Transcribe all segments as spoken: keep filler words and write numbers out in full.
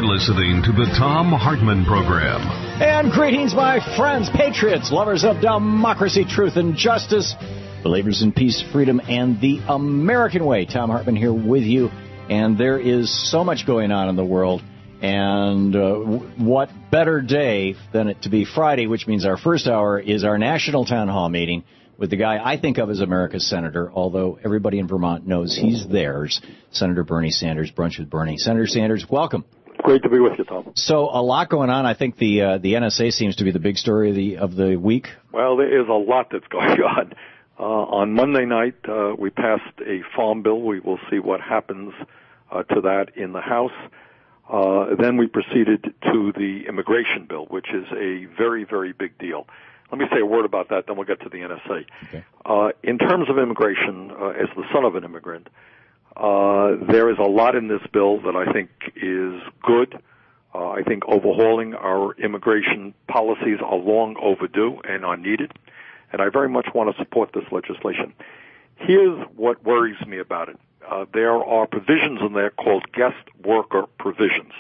You're listening to the Thom Hartmann Program. And greetings, my friends, patriots, lovers of democracy, truth, and justice, believers in peace, freedom, and the American way. Thom Hartmann here with you. And there is so much going on in the world. And uh, what better day than it to be Friday, which means our first hour is our national town hall meeting with the guy I think of as America's senator, although everybody in Vermont knows he's theirs, Senator Bernie Sanders. Brunch with Bernie. Senator Sanders, welcome. Great to be with you, Tom. So a lot going on. I think the uh, the N S A seems to be the big story of the of the week. Well, there is a lot that's going on. Uh, on Monday night, uh, we passed a farm bill. We will see what happens uh, to that in the House. Uh, then we proceeded to the immigration bill, which is a very, very big deal. Let me say a word about that, then we'll get to the N S A. Okay. Uh, in terms of immigration, uh, as the son of an immigrant, uh, there is a lot in this bill that I think is good. Uh, I think overhauling our immigration policies are long overdue and are needed, and I very much want to support this legislation. Here's what worries me about it. Uh, there are provisions in there called guest worker provisions.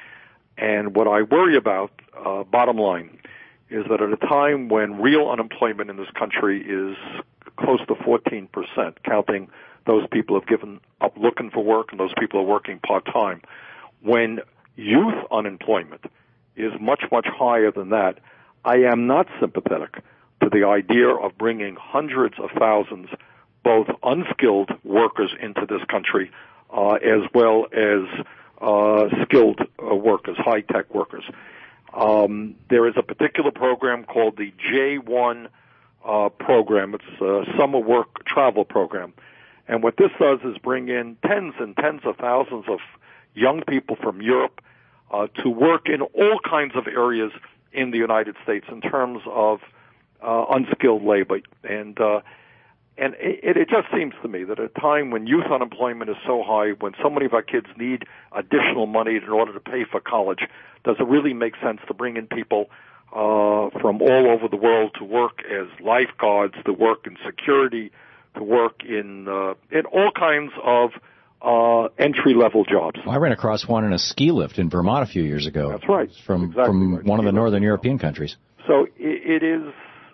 And what I worry about, uh, bottom line, is that at a time when real unemployment in this country is close to fourteen percent, counting those people who have given up looking for work and those people who are working part-time, when youth unemployment is much, much higher than that, I am not sympathetic to the idea of bringing hundreds of thousands both unskilled workers into this country uh, as well as uh, skilled uh, workers, high-tech workers. Um, there is a particular program called the J one uh, program. It's a summer work travel program. And what this does is bring in tens and tens of thousands of young people from Europe uh, to work in all kinds of areas in the United States in terms of uh, unskilled labor. And uh, and it, it just seems to me that at a time when youth unemployment is so high, when so many of our kids need additional money in order to pay for college, does it really make sense to bring in people uh, from all over the world to work as lifeguards, to work in security, to work in uh, in all kinds of uh, entry-level jobs? Well, I ran across one in a ski lift in Vermont a few years ago. That's right. From exactly from right. one of the northern European countries. So it, it is.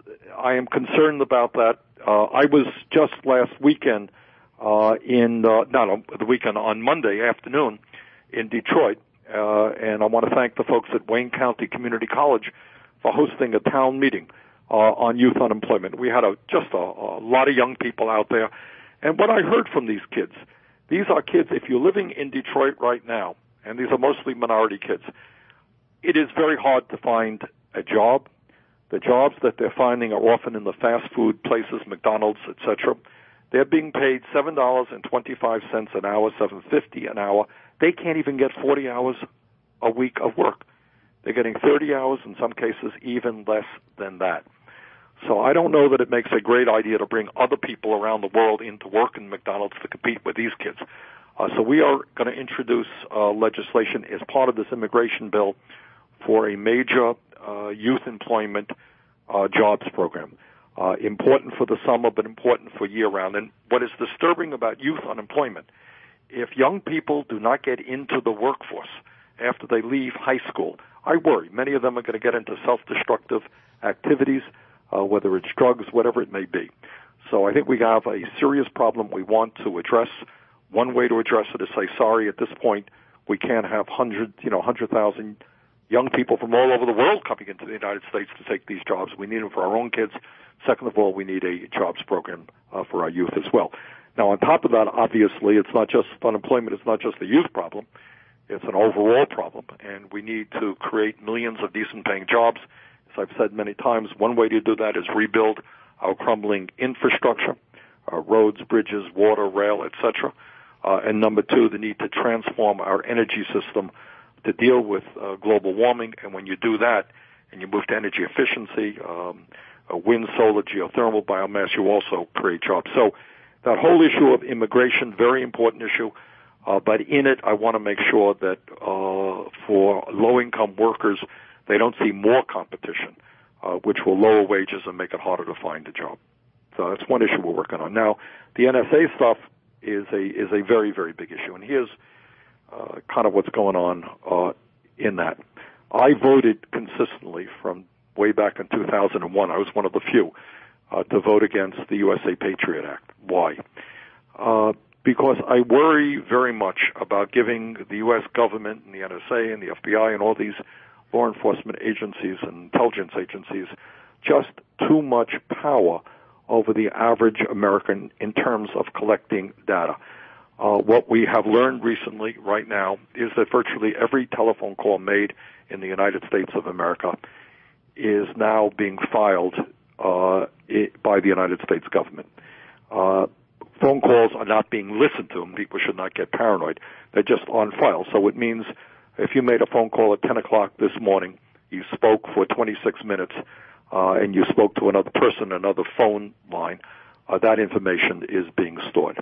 I am concerned about that. Uh, I was just last weekend uh, in uh, not on the weekend on Monday afternoon in Detroit, uh, and I want to thank the folks at Wayne County Community College for hosting a town meeting uh, on youth unemployment. We had a, just a, a lot of young people out there, and what I heard from these kids, these are kids, if you're living in Detroit right now, and these are mostly minority kids, it is very hard to find a job. The jobs that they're finding are often in the fast food places, McDonald's, et cetera. They're being paid seven dollars and twenty-five cents an hour, seven fifty an hour. They can't even get forty hours a week of work. They're getting thirty hours, in some cases even less than that. So I don't know that it makes a great idea to bring other people around the world into work in McDonald's to compete with these kids. Uh, so we are going to introduce uh, legislation as part of this immigration bill for a major uh, youth employment uh, jobs program. Uh, important for the summer, but important for year-round. And what is disturbing about youth unemployment, if young people do not get into the workforce after they leave high school, I worry. Many of them are going to get into self-destructive activities, uh, whether it's drugs, whatever it may be. So I think we have a serious problem we want to address. One way to address it is say, sorry, at this point, we can't have hundred, you know, hundred thousand young people from all over the world coming into the United States to take these jobs. We need them for our own kids. Second of all, we need a jobs program uh, for our youth as well. Now, on top of that, obviously, it's not just unemployment. It's not just a youth problem. It's an overall problem, and we need to create millions of decent-paying jobs. As I've said many times, one way to do that is rebuild our crumbling infrastructure, our roads, bridges, water, rail, et cetera. Uh, and number two, the need to transform our energy system to deal with uh, global warming. And when you do that and you move to energy efficiency, um, uh, wind, solar, geothermal, biomass, you also create jobs. So that whole issue of immigration, very important issue. Uh, but in it, I want to make sure that uh, for low-income workers, they don't see more competition, uh, which will lower wages and make it harder to find a job. So that's one issue we're working on. Now, the N S A stuff is a is a very, very big issue. And here's uh, kind of what's going on. Uh, in that. I voted consistently from way back in two thousand one. I was one of the few uh, to vote against the U S A Patriot Act. Why? Uh, because I worry very much about giving the U S government and the N S A and the F B I and all these law enforcement agencies and intelligence agencies just too much power over the average American in terms of collecting data. Uh, what we have learned recently, right now, is that virtually every telephone call made in the United States of America is now being filed uh, it, by the United States government. Uh, phone calls are not being listened to, and people should not get paranoid. They're just on file. So it means if you made a phone call at ten o'clock this morning, you spoke for twenty-six minutes, uh, and you spoke to another person, another phone line, uh, that information is being stored.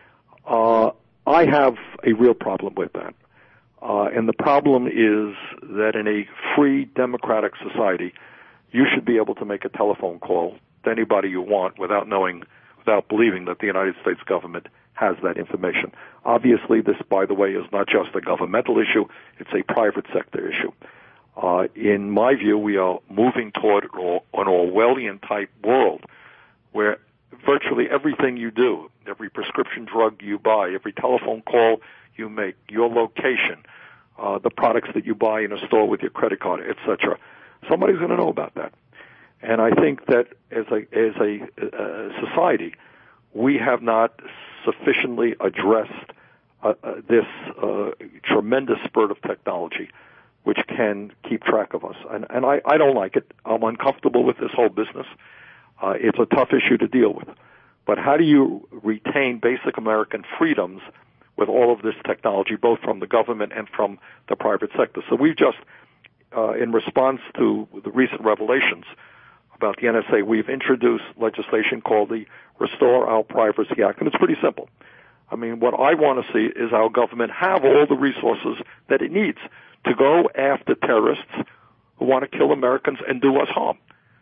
Uh, I have a real problem with that. Uh, and the problem is that in a free democratic society, you should be able to make a telephone call to anybody you want without knowing, without believing that the United States government has that information. Obviously, this, by the way, is not just a governmental issue, it's a private sector issue. Uh, in my view, we are moving toward an Orwellian-type world where virtually everything you do, every prescription drug you buy, every telephone call you make, your location, uh, the products that you buy in a store with your credit card, et cetera, somebody's going to know about that. And I think that as a as a uh, society, we have not sufficiently addressed uh, uh, this uh, tremendous spurt of technology, which can keep track of us. And, and I, I don't like it. I'm uncomfortable with this whole business. Uh, it's a tough issue to deal with. But how do you retain basic American freedoms with all of this technology, both from the government and from the private sector? So we've just, uh, in response to the recent revelations about the N S A, we've introduced legislation called the Restore Our Privacy Act, and it's pretty simple. I mean, what I want to see is our government have all the resources that it needs to go after terrorists who want to kill Americans and do us harm.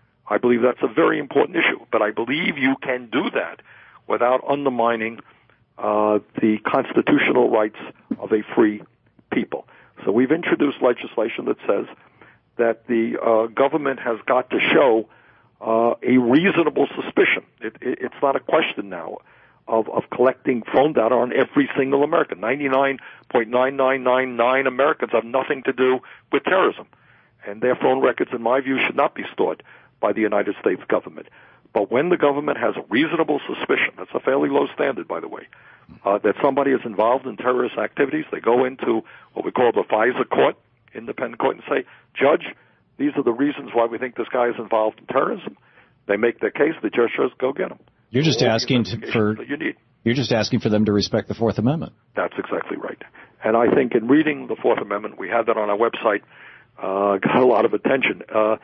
I believe that's a very important issue, but I believe you can do that without undermining uh, the constitutional rights of a free people. So we've introduced legislation that says that the uh, government has got to show uh, a reasonable suspicion. It, it, it's not a question now of, of collecting phone data on every single American. ninety-nine point nine nine nine nine Americans have nothing to do with terrorism, and their phone records, in my view, should not be stored by the United States government. But when the government has a reasonable suspicion, that's a fairly low standard, by the way, uh, that somebody is involved in terrorist activities, they go into what we call the FISA court, independent court, and say, Judge, these are the reasons why we think this guy is involved in terrorism. They make their case, the judge says, go get him. You're just All asking to, for you need. You're just asking for them to respect the Fourth Amendment. That's exactly right. And I think in reading the Fourth Amendment, we had that on our website, uh, got a lot of attention. Uh,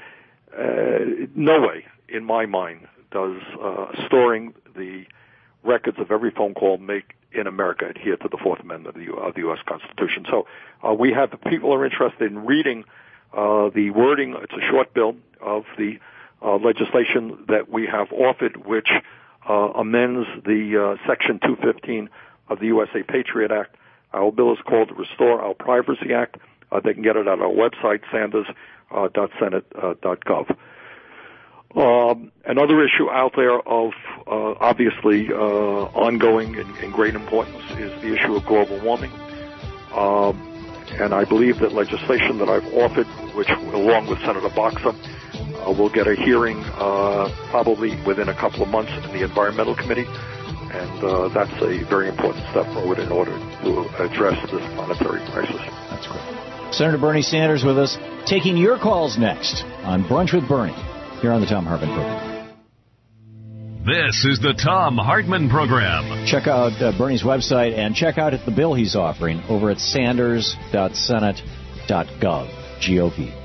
Uh, no way, in my mind, does uh, storing the records of every phone call make in America adhere to the Fourth Amendment of the, of the U S Constitution. So uh, we have people are interested in reading uh, the wording. It's a short bill of the uh, legislation that we have offered, which uh, amends the uh, Section two fifteen of the U S A Patriot Act. Our bill is called the Restore Our Privacy Act. Uh, they can get it at our website, Sanders. Uh, dot senate uh, dot gov. Um, another issue out there of uh, obviously uh, ongoing and, and great importance is the issue of global warming. Um, and I believe that legislation that I've offered, which along with Senator Boxer, uh, will get a hearing uh, probably within a couple of months in the Environmental Committee. And uh, that's a very important step forward in order to address this monetary crisis. That's great. Senator Bernie Sanders with us, taking your calls next on Brunch with Bernie, here on the Thom Hartmann Program. This is the Thom Hartmann Program. Check out uh, Bernie's website and check out the bill he's offering over at Sanders dot senate dot gov, G O V.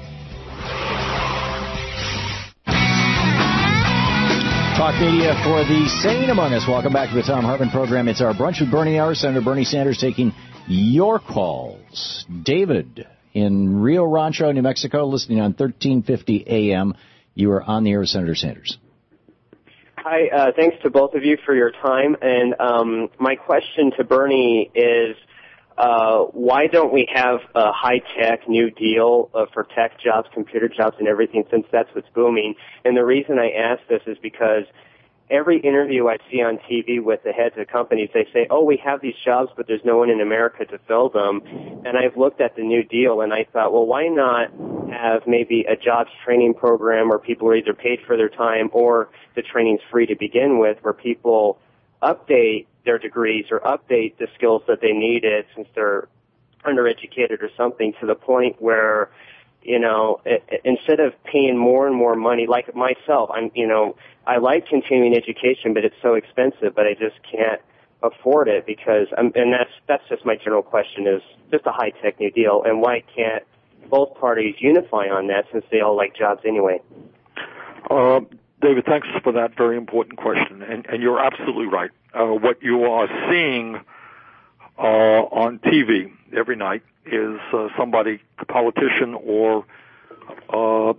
Talk media for the sane among us. Welcome back to the Thom Hartmann Program. It's our Brunch with Bernie hour. Senator Bernie Sanders taking your calls. David in Rio Rancho, New Mexico, listening on thirteen fifty A M. You are on the air with Senator Sanders. Hi, uh, thanks to both of you for your time. And um, my question to Bernie is, uh, why don't we have a high-tech New Deal uh, for tech jobs, computer jobs, and everything, since that's what's booming? And the reason I ask this is because every interview I see on T V with the heads of companies, they say, oh, we have these jobs, but there's no one in America to fill them. And I've looked at the New Deal, and I thought, well, why not have maybe a jobs training program where people are either paid for their time or the training's free to begin with, where people update their degrees or update the skills that they needed since they're undereducated or something, to the point where, you know, it, it, instead of paying more and more money, like myself, I'm, you know, I like continuing education, but it's so expensive, but I just can't afford it because, I'm, and that's that's just my general question, is just a high-tech New Deal, and why can't both parties unify on that since they all like jobs anyway? Uh, David, thanks for that very important question, and, and you're absolutely right. Uh, what you are seeing uh, on T V every night is uh, somebody, a politician or uh,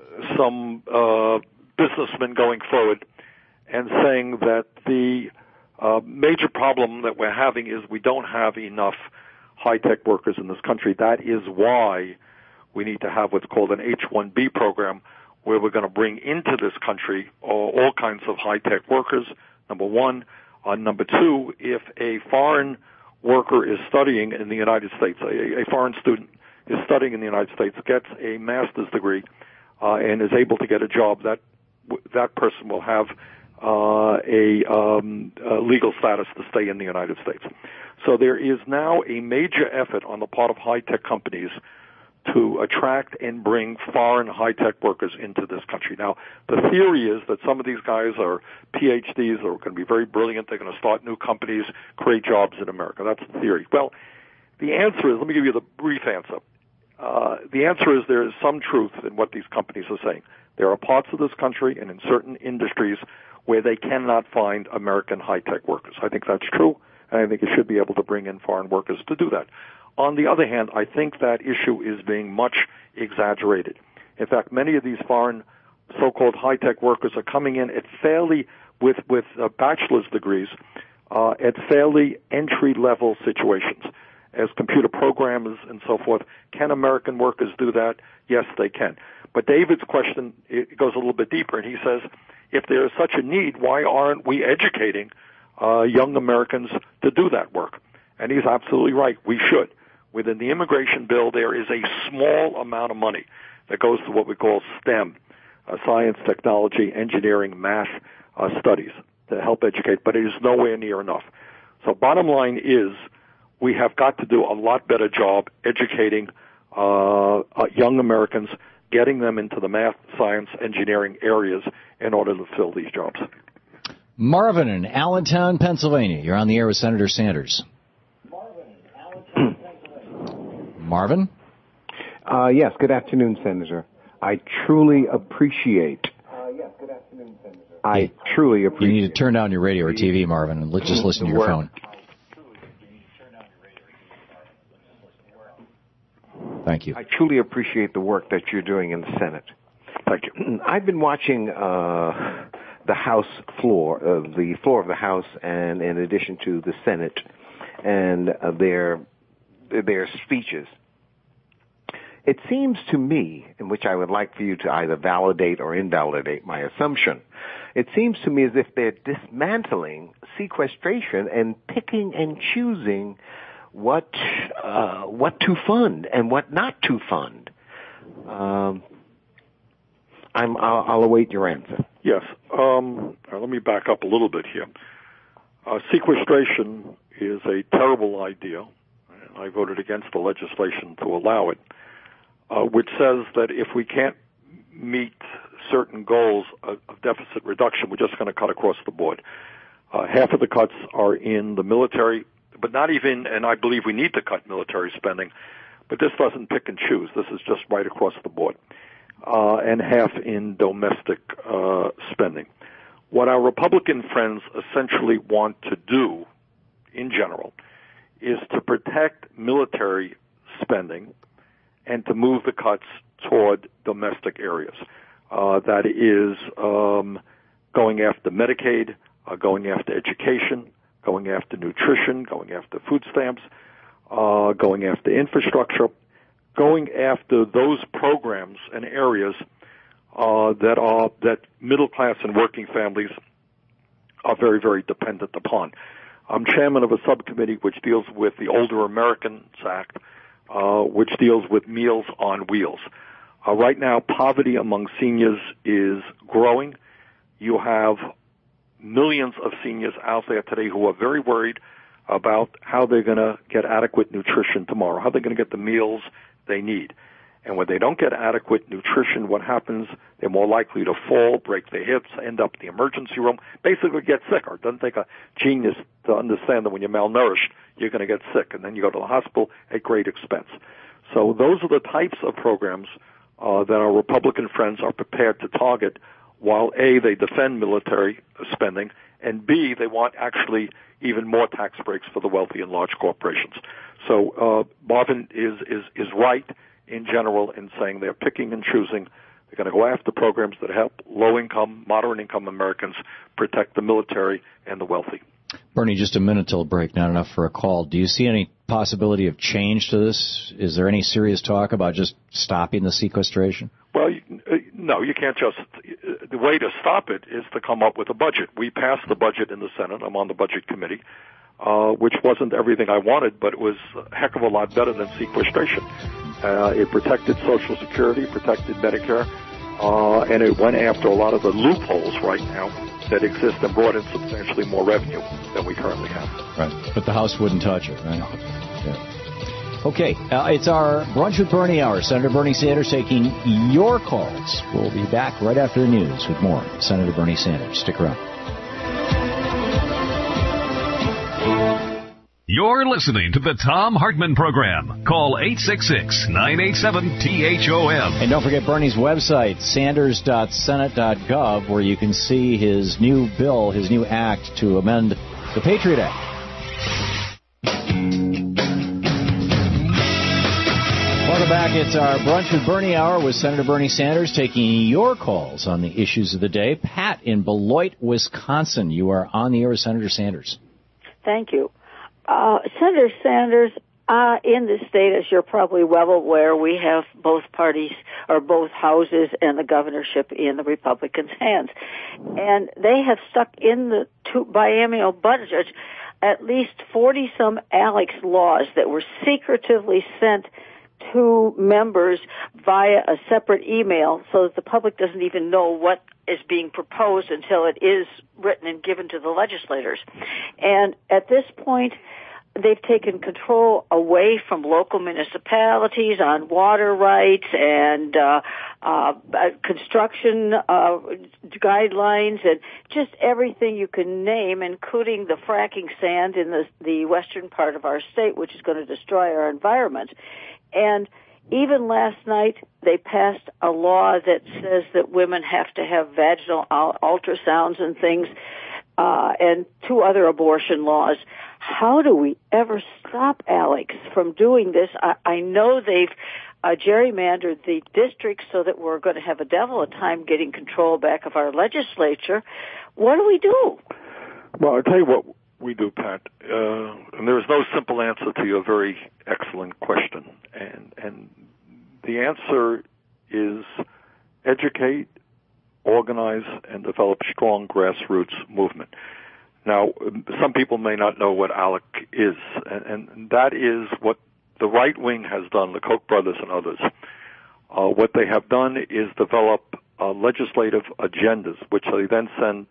some uh, businessman going forward and saying that the uh, major problem that we're having is we don't have enough high-tech workers in this country. That is why we need to have what's called an H one B program, where we're going to bring into this country all, all kinds of high-tech workers, number one. Uh, number two, if a foreign worker is studying in the United States, a, a foreign student is studying in the United States, gets a master's degree, uh, and is able to get a job, that that person will have uh, a, um, a legal status to stay in the United States. So there is now a major effort on the part of high-tech companies to attract and bring foreign high-tech workers into this country. Now, the theory is that some of these guys are P H Ds, they're going to be very brilliant, they're going to start new companies, create jobs in America. That's the theory. Well, the answer is, let me give you the brief answer. Uh, the answer is there is some truth in what these companies are saying. There are parts of this country and in certain industries where they cannot find American high-tech workers. I think that's true, and I think it should be able to bring in foreign workers to do that. On the other hand, I think that issue is being much exaggerated. In fact, many of these foreign so-called high-tech workers are coming in at fairly, with, with uh, bachelor's degrees, uh, at fairly entry-level situations as computer programmers and so forth. Can American workers do that? Yes, they can. But David's question, it goes a little bit deeper, and he says, if there is such a need, why aren't we educating uh, young Americans to do that work? And he's absolutely right. We should. Within the immigration bill, there is a small amount of money that goes to what we call STEM, uh, science, technology, engineering, math uh, studies, to help educate, but it is nowhere near enough. So bottom line is, we have got to do a lot better job educating uh, uh, young Americans, getting them into the math, science, engineering areas in order to fill these jobs. Marvin in Allentown, Pennsylvania. You're on the air with Senator Sanders. Marvin? Uh, yes, good afternoon, Senator. I truly appreciate. Uh, yes, good afternoon, Senator. I yeah. truly appreciate. You need to turn down your radio or T V, Marvin, and just listen to your phone. Thank you. I truly appreciate the work that you're doing in the Senate. Thank you. I've been watching uh, the House floor, uh, the floor of the House, and in addition to the Senate, and uh, their their speeches. It seems to me, in which I would like for you to either validate or invalidate my assumption, it seems to me as if they're dismantling sequestration and picking and choosing what uh, what to fund and what not to fund. Um, I'm, I'll, I'll await your answer. Yes. Um, let me back up a little bit here. Uh, sequestration is a terrible idea, and I voted against the legislation to allow it, uh, which says that if we can't meet certain goals of, of deficit reduction, we're just going to cut across the board. Uh, half of the cuts are in the military, but not even, and I believe we need to cut military spending, but this doesn't pick and choose. This is just right across the board, uh, and half in domestic uh, spending. What our Republican friends essentially want to do, in general, is to protect military spending and to move the cuts toward domestic areas. Uh, that is um, going after Medicaid, uh, going after education, going after nutrition, going after food stamps, uh, going after infrastructure, going after those programs and areas uh, that are that middle class and working families are very, very dependent upon. I'm chairman of a subcommittee which deals with the Older Americans Act, uh, which deals with Meals on Wheels. Uh, right now, poverty among seniors is growing. You have millions of seniors out there today who are very worried about how they're going to get adequate nutrition tomorrow, how they're going to get the meals they need. And when they don't get adequate nutrition, what happens? They're more likely to fall, break their hips, end up in the emergency room, basically get sick. Or it doesn't take a genius to understand that when you're malnourished, you're going to get sick, and then you go to the hospital at great expense. So those are the types of programs uh, that our Republican friends are prepared to target, while A, they defend military spending, and B, they want actually even more tax breaks for the wealthy and large corporations. So uh, Marvin is, is, is right in general in saying they're picking and choosing. They're going to go after programs that help low-income, moderate-income Americans protect the military and the wealthy. Bernie, just a minute till break, not enough for a call. Do you see any possibility of change to this? Is there any serious talk about just stopping the sequestration? Well, you, uh, no, you can't just. Uh, the way to stop it is to come up with a budget. We passed the budget in the Senate. I'm on the Budget Committee, uh, which wasn't everything I wanted, but it was a heck of a lot better than sequestration. Uh, it protected Social Security, protected Medicare, uh, and it went after a lot of the loopholes right now that exist and brought in substantially more revenue than we currently have. Right, but the House wouldn't touch it, right? Yeah. Okay, uh, it's our Brunch with Bernie hour. Senator Bernie Sanders taking your calls. We'll be back right after the news with more. Senator Bernie Sanders. Stick around. You're listening to the Thom Hartmann Program. Call eight six six, nine eight seven, T H O M. And don't forget Bernie's website, sanders dot senate dot gov, where you can see his new bill, his new act to amend the Patriot Act. Welcome back. It's our Brunch with Bernie hour with Senator Bernie Sanders taking your calls on the issues of the day. Pat in Beloit, Wisconsin, you are on the air with Senator Sanders. Thank you. Uh, Senator Sanders, uh, in this state, as you're probably well aware, we have both parties, or both houses, and the governorship in the Republicans' hands. And they have stuck in the two biennial budget at least forty-some Alex laws that were secretively sent to members via a separate email so that the public doesn't even know what is being proposed until it is written and given to the legislators. And at this point, they've taken control away from local municipalities on water rights and uh, uh, construction uh, guidelines and just everything you can name, including the fracking sand in the, the western part of our state, which is going to destroy our environment. And even last night, they passed a law that says that women have to have vaginal ultrasounds and things, uh, and two other abortion laws. How do we ever stop Alex from doing this? I, I know they've uh, gerrymandered the districts so that we're going to have a devil of a time getting control back of our legislature. What do we do? Well, I'll tell you what we do, Pat. Uh, and there is no simple answer to your very excellent question. And, and the answer is educate, organize, and develop strong grassroots movement. Now, some people may not know what ALEC is, and, and that is what the right wing has done, the Koch brothers and others. Uh, what they have done is develop uh, legislative agendas, which they then send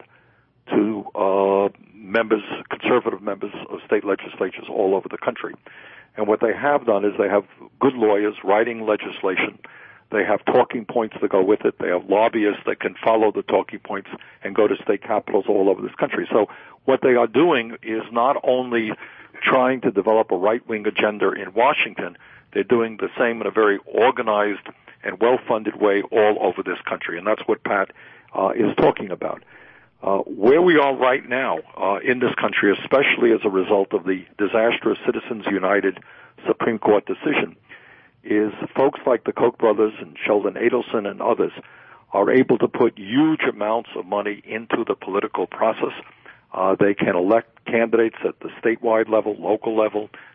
to uh, members, conservative members of state legislatures all over the country. And what they have done is they have good lawyers writing legislation. They have talking points that go with it. They have lobbyists that can follow the talking points and go to state capitals all over this country. So what they are doing is not only trying to develop a right-wing agenda in Washington, they're doing the same in a very organized and well-funded way all over this country. And that's what Pat uh, is talking about. Uh, where we are right now uh, in this country, especially as a result of the disastrous Citizens United Supreme Court decision, is folks like the Koch brothers and Sheldon Adelson and others are able to put huge amounts of money into the political process. Uh, they can elect candidates at the statewide level, local level,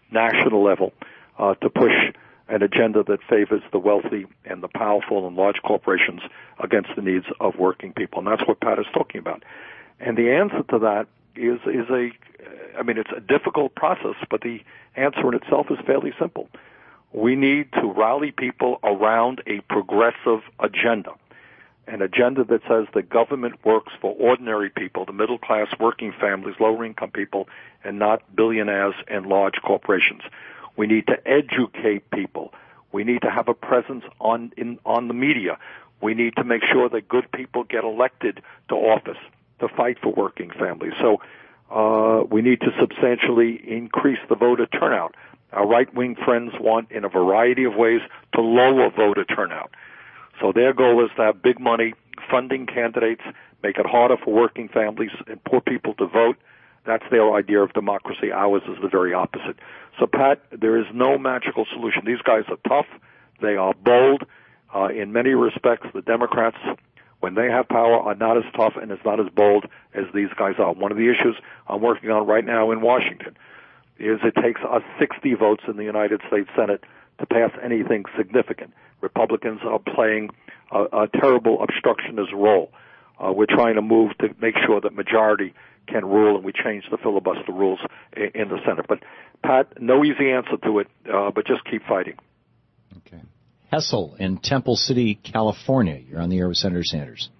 national level uh, to push an agenda that favors the wealthy and the powerful and large corporations against the needs of working people. And that's what Pat is talking about. And the answer to that is, is a, I mean, it's a difficult process, but the answer in itself is fairly simple. We need to rally people around a progressive agenda, an agenda that says the government works for ordinary people, the middle class, working families, lower income people, and not billionaires and large corporations. We need to educate people. We need to have a presence on in on the media. We need to make sure that good people get elected to office to fight for working families. So uh, we need to substantially increase the voter turnout. Our right-wing friends want, in a variety of ways, to lower voter turnout. So their goal is to have big money funding candidates, make it harder for working families and poor people to vote. That's their idea of democracy. Ours is the very opposite. So, Pat, there is no magical solution. These guys are tough. They are bold. Uh, in many respects, the Democrats, when they have power, are not as tough and is not as bold as these guys are. One of the issues I'm working on right now in Washington is it takes us sixty votes in the United States Senate to pass anything significant. Republicans are playing a, a terrible obstructionist role. Uh, we're trying to move to make sure that majority can rule, and we change the filibuster rules in, in the Senate. But, Pat, no easy answer to it, uh, but just keep fighting. Okay. Hessel in Temple City, California. You're on the air with Senator Sanders.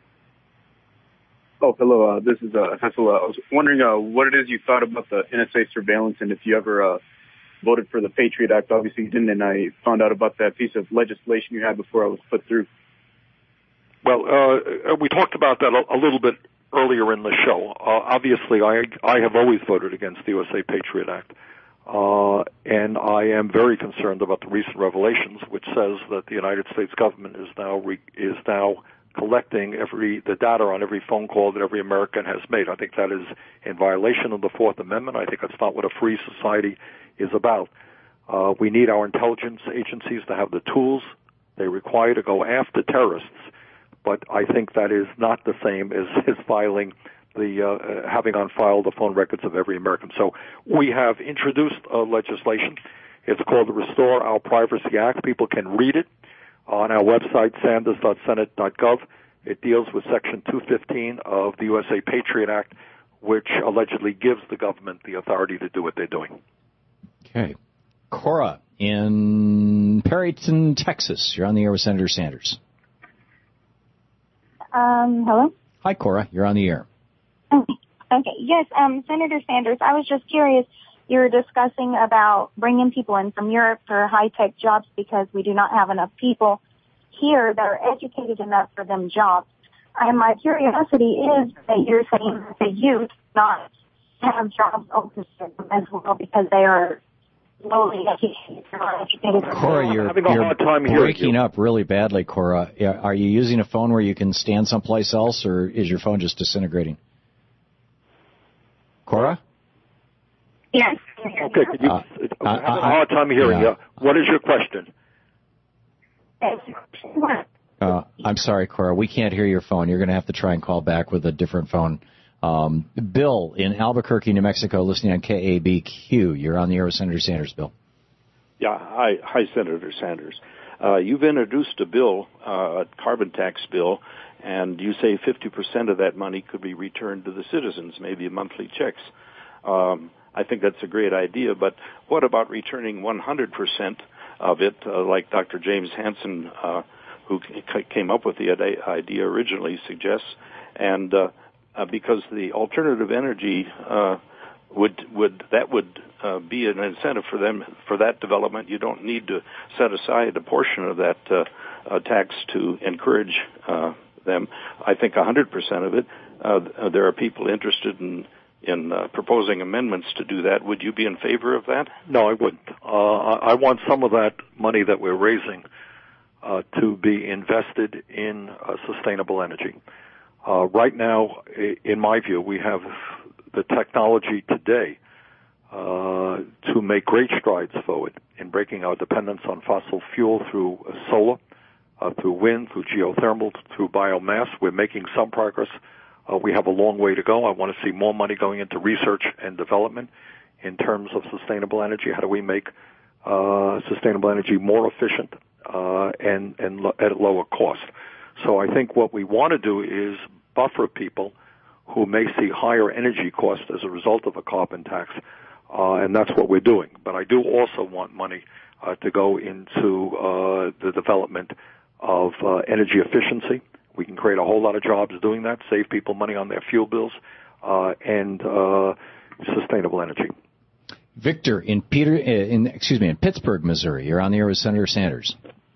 Oh, hello. Uh, this is uh, Hessel. Uh, I was wondering uh, what it is you thought about the N S A surveillance, and if you ever uh, voted for the Patriot Act. Obviously, you didn't, and I found out about that piece of legislation you had before I was put through. Well, uh, we talked about that a, a little bit earlier in the show. Uh, obviously, I I have always voted against the U S A Patriot Act, uh, and I am very concerned about the recent revelations, which says that the United States government is now re, is now collecting every the data on every phone call that every American has made. I think that is in violation of the Fourth Amendment. I think that's not what a free society is about. Uh, we need our intelligence agencies to have the tools they require to go after terrorists. But I think that is not the same as, as filing the uh, having on file the phone records of every American. So we have introduced uh, legislation. It's called the Restore Our Privacy Act. People can read it on our website, sanders dot senate dot gov. It deals with Section two fifteen of the U S A Patriot Act, which allegedly gives the government the authority to do what they're doing. Okay. Cora in Perryton, Texas. You're on the air with Senator Sanders. Um, hello? Hi, Cora. You're on the air. Okay. Okay. Yes, um, Senator Sanders, I was just curious. You were discussing about bringing people in from Europe for high-tech jobs because we do not have enough people here that are educated enough for them jobs. And my curiosity is that you're saying that the youth not have jobs open to them as well because they are lowly educated, not educated. Cora, you're, having a you're hard time breaking you. up really badly, Cora. Are you using a phone where you can stand someplace else, or is your phone just disintegrating? Cora? Yes. Okay, could you, Uh, I'm having I- a hard time hearing yeah. you. What is your question? Uh, I'm sorry, Cora. We can't hear your phone. You're going to have to try and call back with a different phone. Um, Bill in Albuquerque, New Mexico, listening on K A B Q. You're on the air with Senator Sanders, Bill. Yeah, hi, hi, Senator Sanders. Uh, you've introduced a bill, uh, a carbon tax bill, and you say fifty percent of that money could be returned to the citizens, maybe monthly checks. Um, I think that's a great idea, but what about returning one hundred percent of it, uh, like Doctor James Hansen, uh, who c- came up with the idea originally, suggests, and uh, uh, because the alternative energy uh, would would that would uh, be an incentive for them for that development. You don't need to set aside a portion of that uh, uh, tax to encourage uh, them. I think one hundred percent of it. Uh, there are people interested in. in uh, proposing amendments to do that. Would you be in favor of that? No, I wouldn't. Uh, I want some of that money that we're raising uh, to be invested in uh, sustainable energy. Uh, right now, in my view, we have the technology today uh, to make great strides forward in breaking our dependence on fossil fuel through solar, uh, through wind, through geothermal, through biomass. We're making some progress. Uh, we have a long way to go. I want to see more money going into research and development in terms of sustainable energy. How do we make uh, sustainable energy more efficient uh, and, and lo- at a lower cost? So I think what we want to do is buffer people who may see higher energy costs as a result of a carbon tax, uh, and that's what we're doing. But I do also want money uh, to go into uh, the development of uh, energy efficiency. We can create a whole lot of jobs doing that, save people money on their fuel bills, uh, and uh, sustainable energy. Victor in Peter, in excuse me, in Pittsburgh, Missouri. You're on the air with Senator Sanders.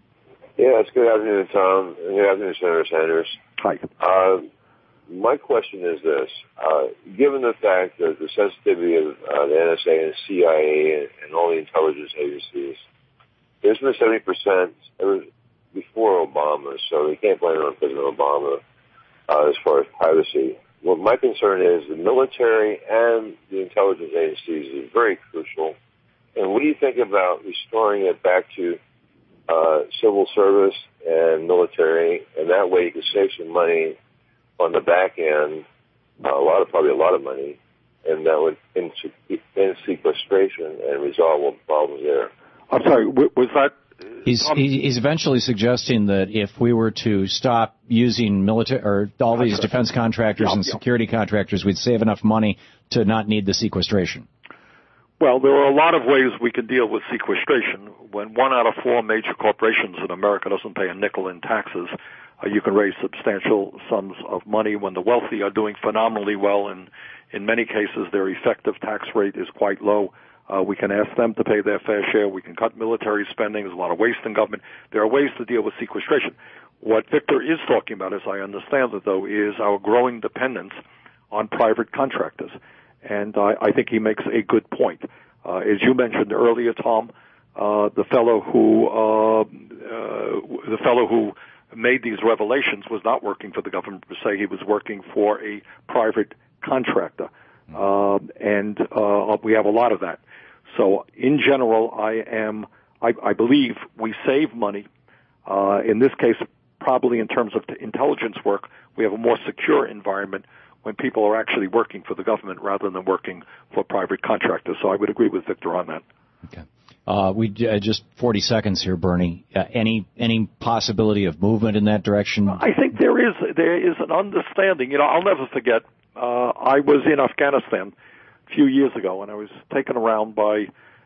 Yes, good afternoon, Tom. Good afternoon, Senator Sanders. Hi. Uh, my question is this. Uh, given the fact that the sensitivity of uh, the N S A and the C I A and, and all the intelligence agencies, there's been seventy percent ever before Obama, so we can't blame it on President Obama uh, as far as privacy. Well, my concern is the military and the intelligence agencies is very crucial. And what do you think about restoring it back to uh, civil service and military, and that way you can save some money on the back end, uh, a lot of, probably a lot of money, and that would end, end sequestration and resolve all the problems there. I'm sorry, was that? He's, he's eventually suggesting that if we were to stop using military or all these defense contractors yeah, and yeah. security contractors, we'd save enough money to not need the sequestration. Well, there are a lot of ways we can deal with sequestration. When one out of four major corporations in America doesn't pay a nickel in taxes, uh, you can raise substantial sums of money. When the wealthy are doing phenomenally well, and in many cases their effective tax rate is quite low, Uh, we can ask them to pay their fair share. We can cut military spending. There's a lot of waste in government. There are ways to deal with sequestration. What Victor is talking about, as I understand it, though, is our growing dependence on private contractors. And I, I think he makes a good point. Uh, as you mentioned earlier, Tom, uh, the fellow who uh, uh, the fellow who made these revelations was not working for the government per se. He was working for a private contractor. Uh, and uh, we have a lot of that. So in general, I am, I, I believe we save money. Uh, in this case, probably in terms of intelligence work, we have a more secure environment when people are actually working for the government rather than working for private contractors. So I would agree with Victor on that. Okay. Uh, we uh, just forty seconds here, Bernie. Uh, any any possibility of movement in that direction? I think there is there is an understanding. You know, I'll never forget. Uh, I was in Afghanistan a few years ago, and I was taken around by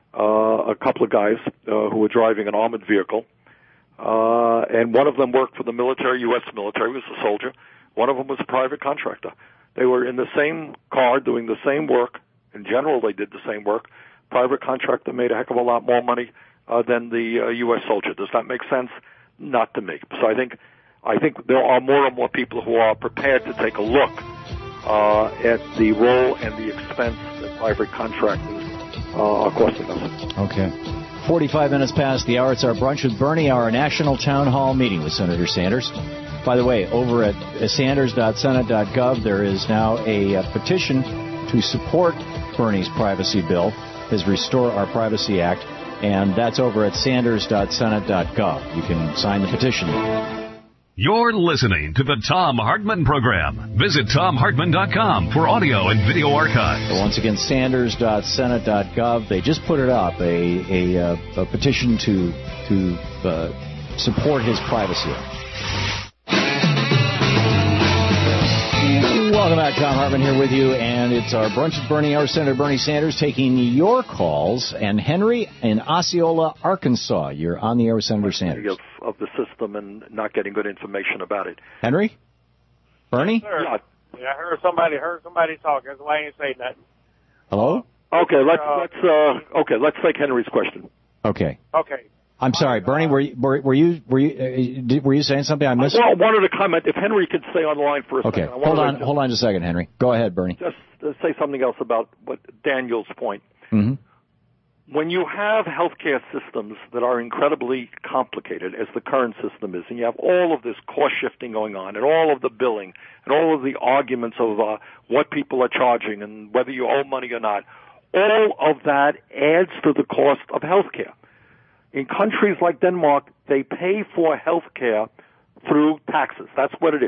uh, a couple of guys uh, who were driving an armored vehicle. Uh, and one of them worked for the military, U S military, was a soldier. One of them was a private contractor. They were in the same car doing the same work. In general, they did the same work. Private contractor made a heck of a lot more money uh, than the uh, U S soldier. Does that make sense? Not to me. So I think, I think there are more and more people who are prepared to take a look Uh, at the role and the expense that private contractors uh, are costing us. Okay. forty-five minutes past the hour. It's our Brunch with Bernie, our national town hall meeting with Senator Sanders. By the way, over at sanders dot senate dot gov, there is now a, a petition to support Bernie's privacy bill, his Restore Our Privacy Act, and that's over at sanders dot senate dot gov. You can sign the petition. You're listening to the Thom Hartmann Program. Visit tom hartmann dot com for audio and video archives. So once again, sanders dot senate dot gov. They just put it up, a a, uh, a petition to to uh, support his privacy act. Welcome back. Thom Hartmann here with you, and it's our Brunch with Bernie, our Senator Bernie Sanders, taking your calls. And Henry in Osceola, Arkansas, you're on the air with Senator Sanders. Of, of the system and not getting good information about it. Henry? Bernie? Yes, sir. Yeah, I heard somebody heard somebody talk. That's why I ain't say nothing. Hello? Okay, let's let's uh, okay, let's take Henry's question. Okay. Okay. I'm sorry, Bernie. Were you were, were you were you uh, did, were you saying something I missed? Well, I wanted to comment. If Henry could stay on the line for a okay. second. Okay. Hold on. Just, hold on just a second, Henry. Go ahead, Bernie. Just uh, say something else about what Daniel's point. Mm-hmm. When you have healthcare systems that are incredibly complicated, as the current system is, and you have all of this cost shifting going on, and all of the billing, and all of the arguments of uh, what people are charging, and whether you owe money or not, all of that adds to the cost of healthcare. In countries like Denmark, they pay for health care through taxes. That's what it is.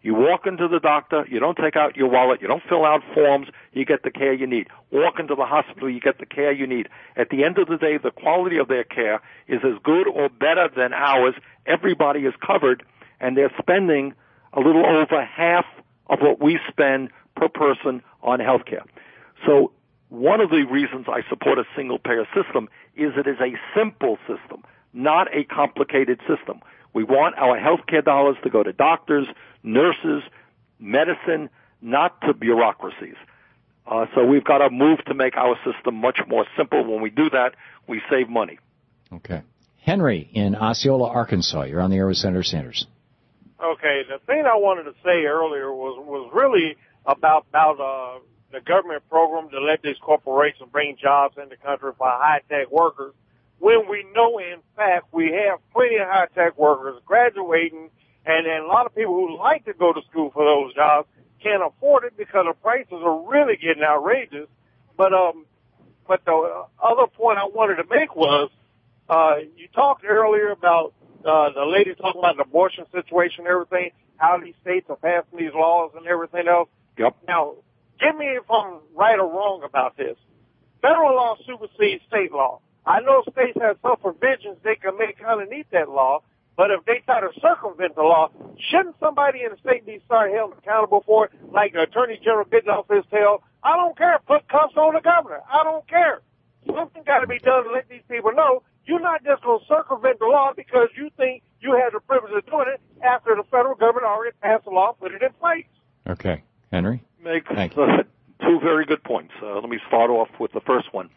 You walk into the doctor, you don't take out your wallet, you don't fill out forms, you get the care you need. Walk into the hospital, you get the care you need. At the end of the day, the quality of their care is as good or better than ours. Everybody is covered, and they're spending a little over half of what we spend per person on health care. So one of the reasons I support a single-payer system is it is a simple system, not a complicated system. We want our health care dollars to go to doctors, nurses, medicine, not to bureaucracies. Uh, so we've got to move to make our system much more simple. When we do that, we save money. Okay. Henry in Osceola, Arkansas. You're on the air with Senator Sanders. Okay, the thing I wanted to say earlier was was really about about uh, the government program to let these corporations bring jobs in the country for high-tech workers, when we know, in fact, we have plenty of high-tech workers graduating, and, and a lot of people who like to go to school for those jobs can't afford it because the prices are really getting outrageous. But um, but the other point I wanted to make was, uh, you talked earlier about uh, the lady talking about the abortion situation and everything, how these states are passing these laws and everything else. Yep. Now, give me if I'm right or wrong about this. Federal law supersedes state law. I know states have some provisions they can make underneath that law, but if they try to circumvent the law, shouldn't somebody in the state be started held accountable for it, like the Attorney General getting off his tail? I don't care. Put cuffs on the governor. I don't care. Something got to be done to let these people know you're not just going to circumvent the law because you think you have the privilege of doing it after the federal government already passed the law and put it in place. Okay. Henry? Makes Thank uh, two very good points. Uh, let me start off with the first one.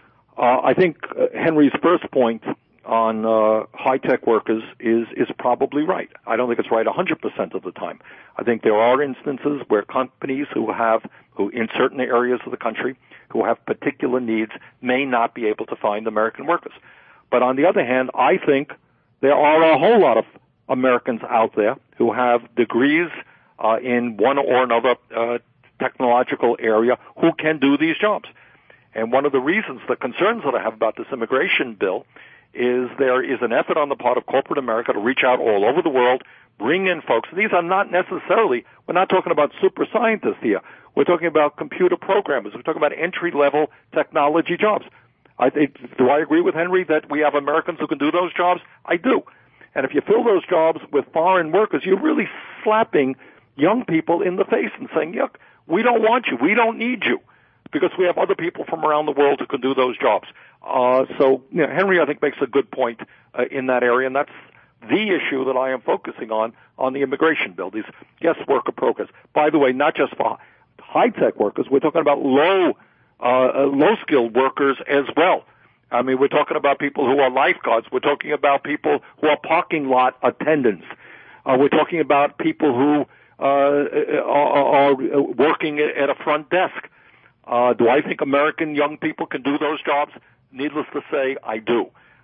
Uh, I think uh, Henry's first point on uh, high-tech workers is is probably right. I don't think it's right one hundred percent of the time. I think there are instances where companies who have, who in certain areas of the country, who have particular needs may not be able to find American workers. But on the other hand, I think there are a whole lot of Americans out there who have degrees uh, in one or another uh, technological area who can do these jobs. And one of the reasons, the concerns that I have about this immigration bill is there is an effort on the part of corporate America to reach out all over the world, bring in folks. These are not necessarily, we're not talking about super scientists here. We're talking about computer programmers. We're talking about entry-level technology jobs. I think, do I agree with Henry that we have Americans who can do those jobs? I do. And if you fill those jobs with foreign workers, you're really slapping young people in the face and saying, yuck, we don't want you. We don't need you, because we have other people from around the world who can do those jobs. Uh, so, you know, Henry, I think, makes a good point uh, in that area, and that's the issue that I am focusing on, on the immigration bill, these guest worker programs. By the way, not just for high-tech workers, we're talking about low, uh, low-skilled workers as well. I mean, we're talking about people who are lifeguards. We're talking about people who are parking lot attendants. Uh, we're talking about people who uh, are, are working at a front desk. Uh, do I think American young people can do those jobs? Needless to say, I do.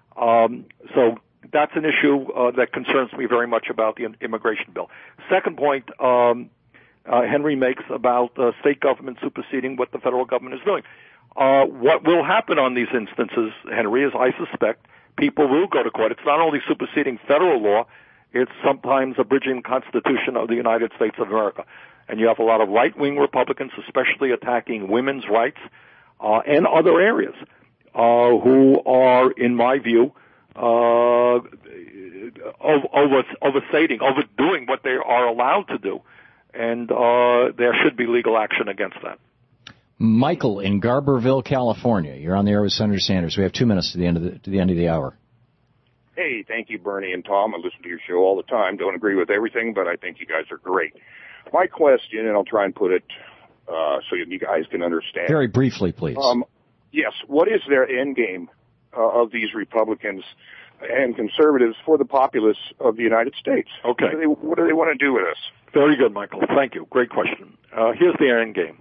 Um, so that's an issue uh, that concerns me very much about the immigration bill. Second point, um, uh, Henry makes about uh, state government superseding what the federal government is doing. Uh, what will happen on these instances, Henry, is I suspect people will go to court. It's not only superseding federal law, it's sometimes abridging the Constitution of the United States of America. And you have a lot of right-wing Republicans, especially attacking women's rights uh, and other areas, uh, who are, in my view, uh, over, overstating, overdoing what they are allowed to do. And uh, there should be legal action against that. Michael in Garberville, California. You're on the air with Senator Sanders. We have two minutes to the end of the, to the end of the hour. Hey, thank you, Bernie and Tom. I listen to your show all the time. Don't agree with everything, but I think you guys are great. My question, and I'll try and put it uh, so you guys can understand. Very briefly, please. Um, yes, what is their end game uh, of these Republicans and conservatives for the populace of the United States? Okay. What do they, what do they want to do with us? Very good, Michael. Thank you. Great question. Uh, here's the end game.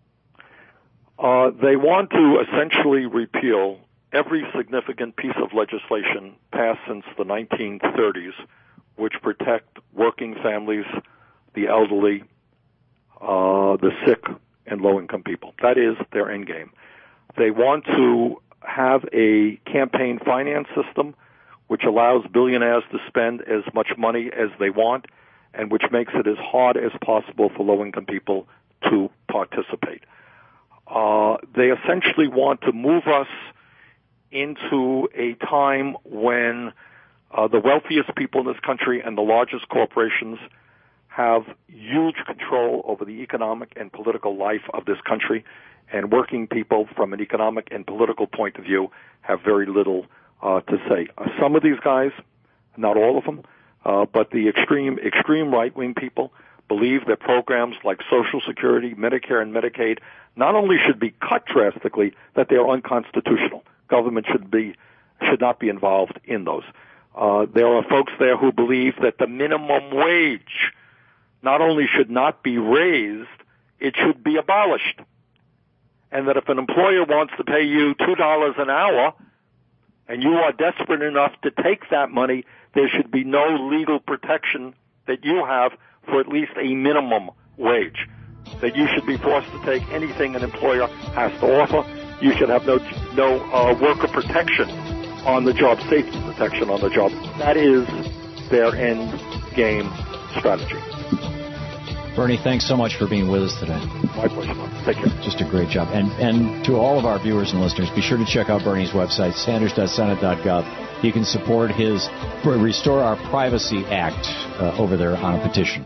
Uh, they want to essentially repeal every significant piece of legislation passed since the nineteen thirties, which protect working families, the elderly, uh, the sick, and low-income people. That is their end game. They want to have a campaign finance system which allows billionaires to spend as much money as they want and which makes it as hard as possible for low-income people to participate. Uh, they essentially want to move us into a time when uh, the wealthiest people in this country and the largest corporations have huge control over the economic and political life of this country, and working people from an economic and political point of view have very little uh, to say. Uh, some of these guys, not all of them, uh, but the extreme, extreme right-wing people believe that programs like Social Security, Medicare, and Medicaid not only should be cut drastically, that they are unconstitutional. Government should be, should not be involved in those. Uh, there are folks there who believe that the minimum wage not only should not be raised, it should be abolished. And that if an employer wants to pay you two dollars an hour and you are desperate enough to take that money, there should be no legal protection that you have for at least a minimum wage. That you should be forced to take anything an employer has to offer. You should have no no uh, worker protection on the job, safety protection on the job. That is their end game strategy. Bernie, thanks so much for being with us today. My pleasure. Take care. Just a great job. And and to all of our viewers and listeners, be sure to check out Bernie's website, sanders dot senate dot gov. You can support his Restore Our Privacy Act uh, over there on a petition.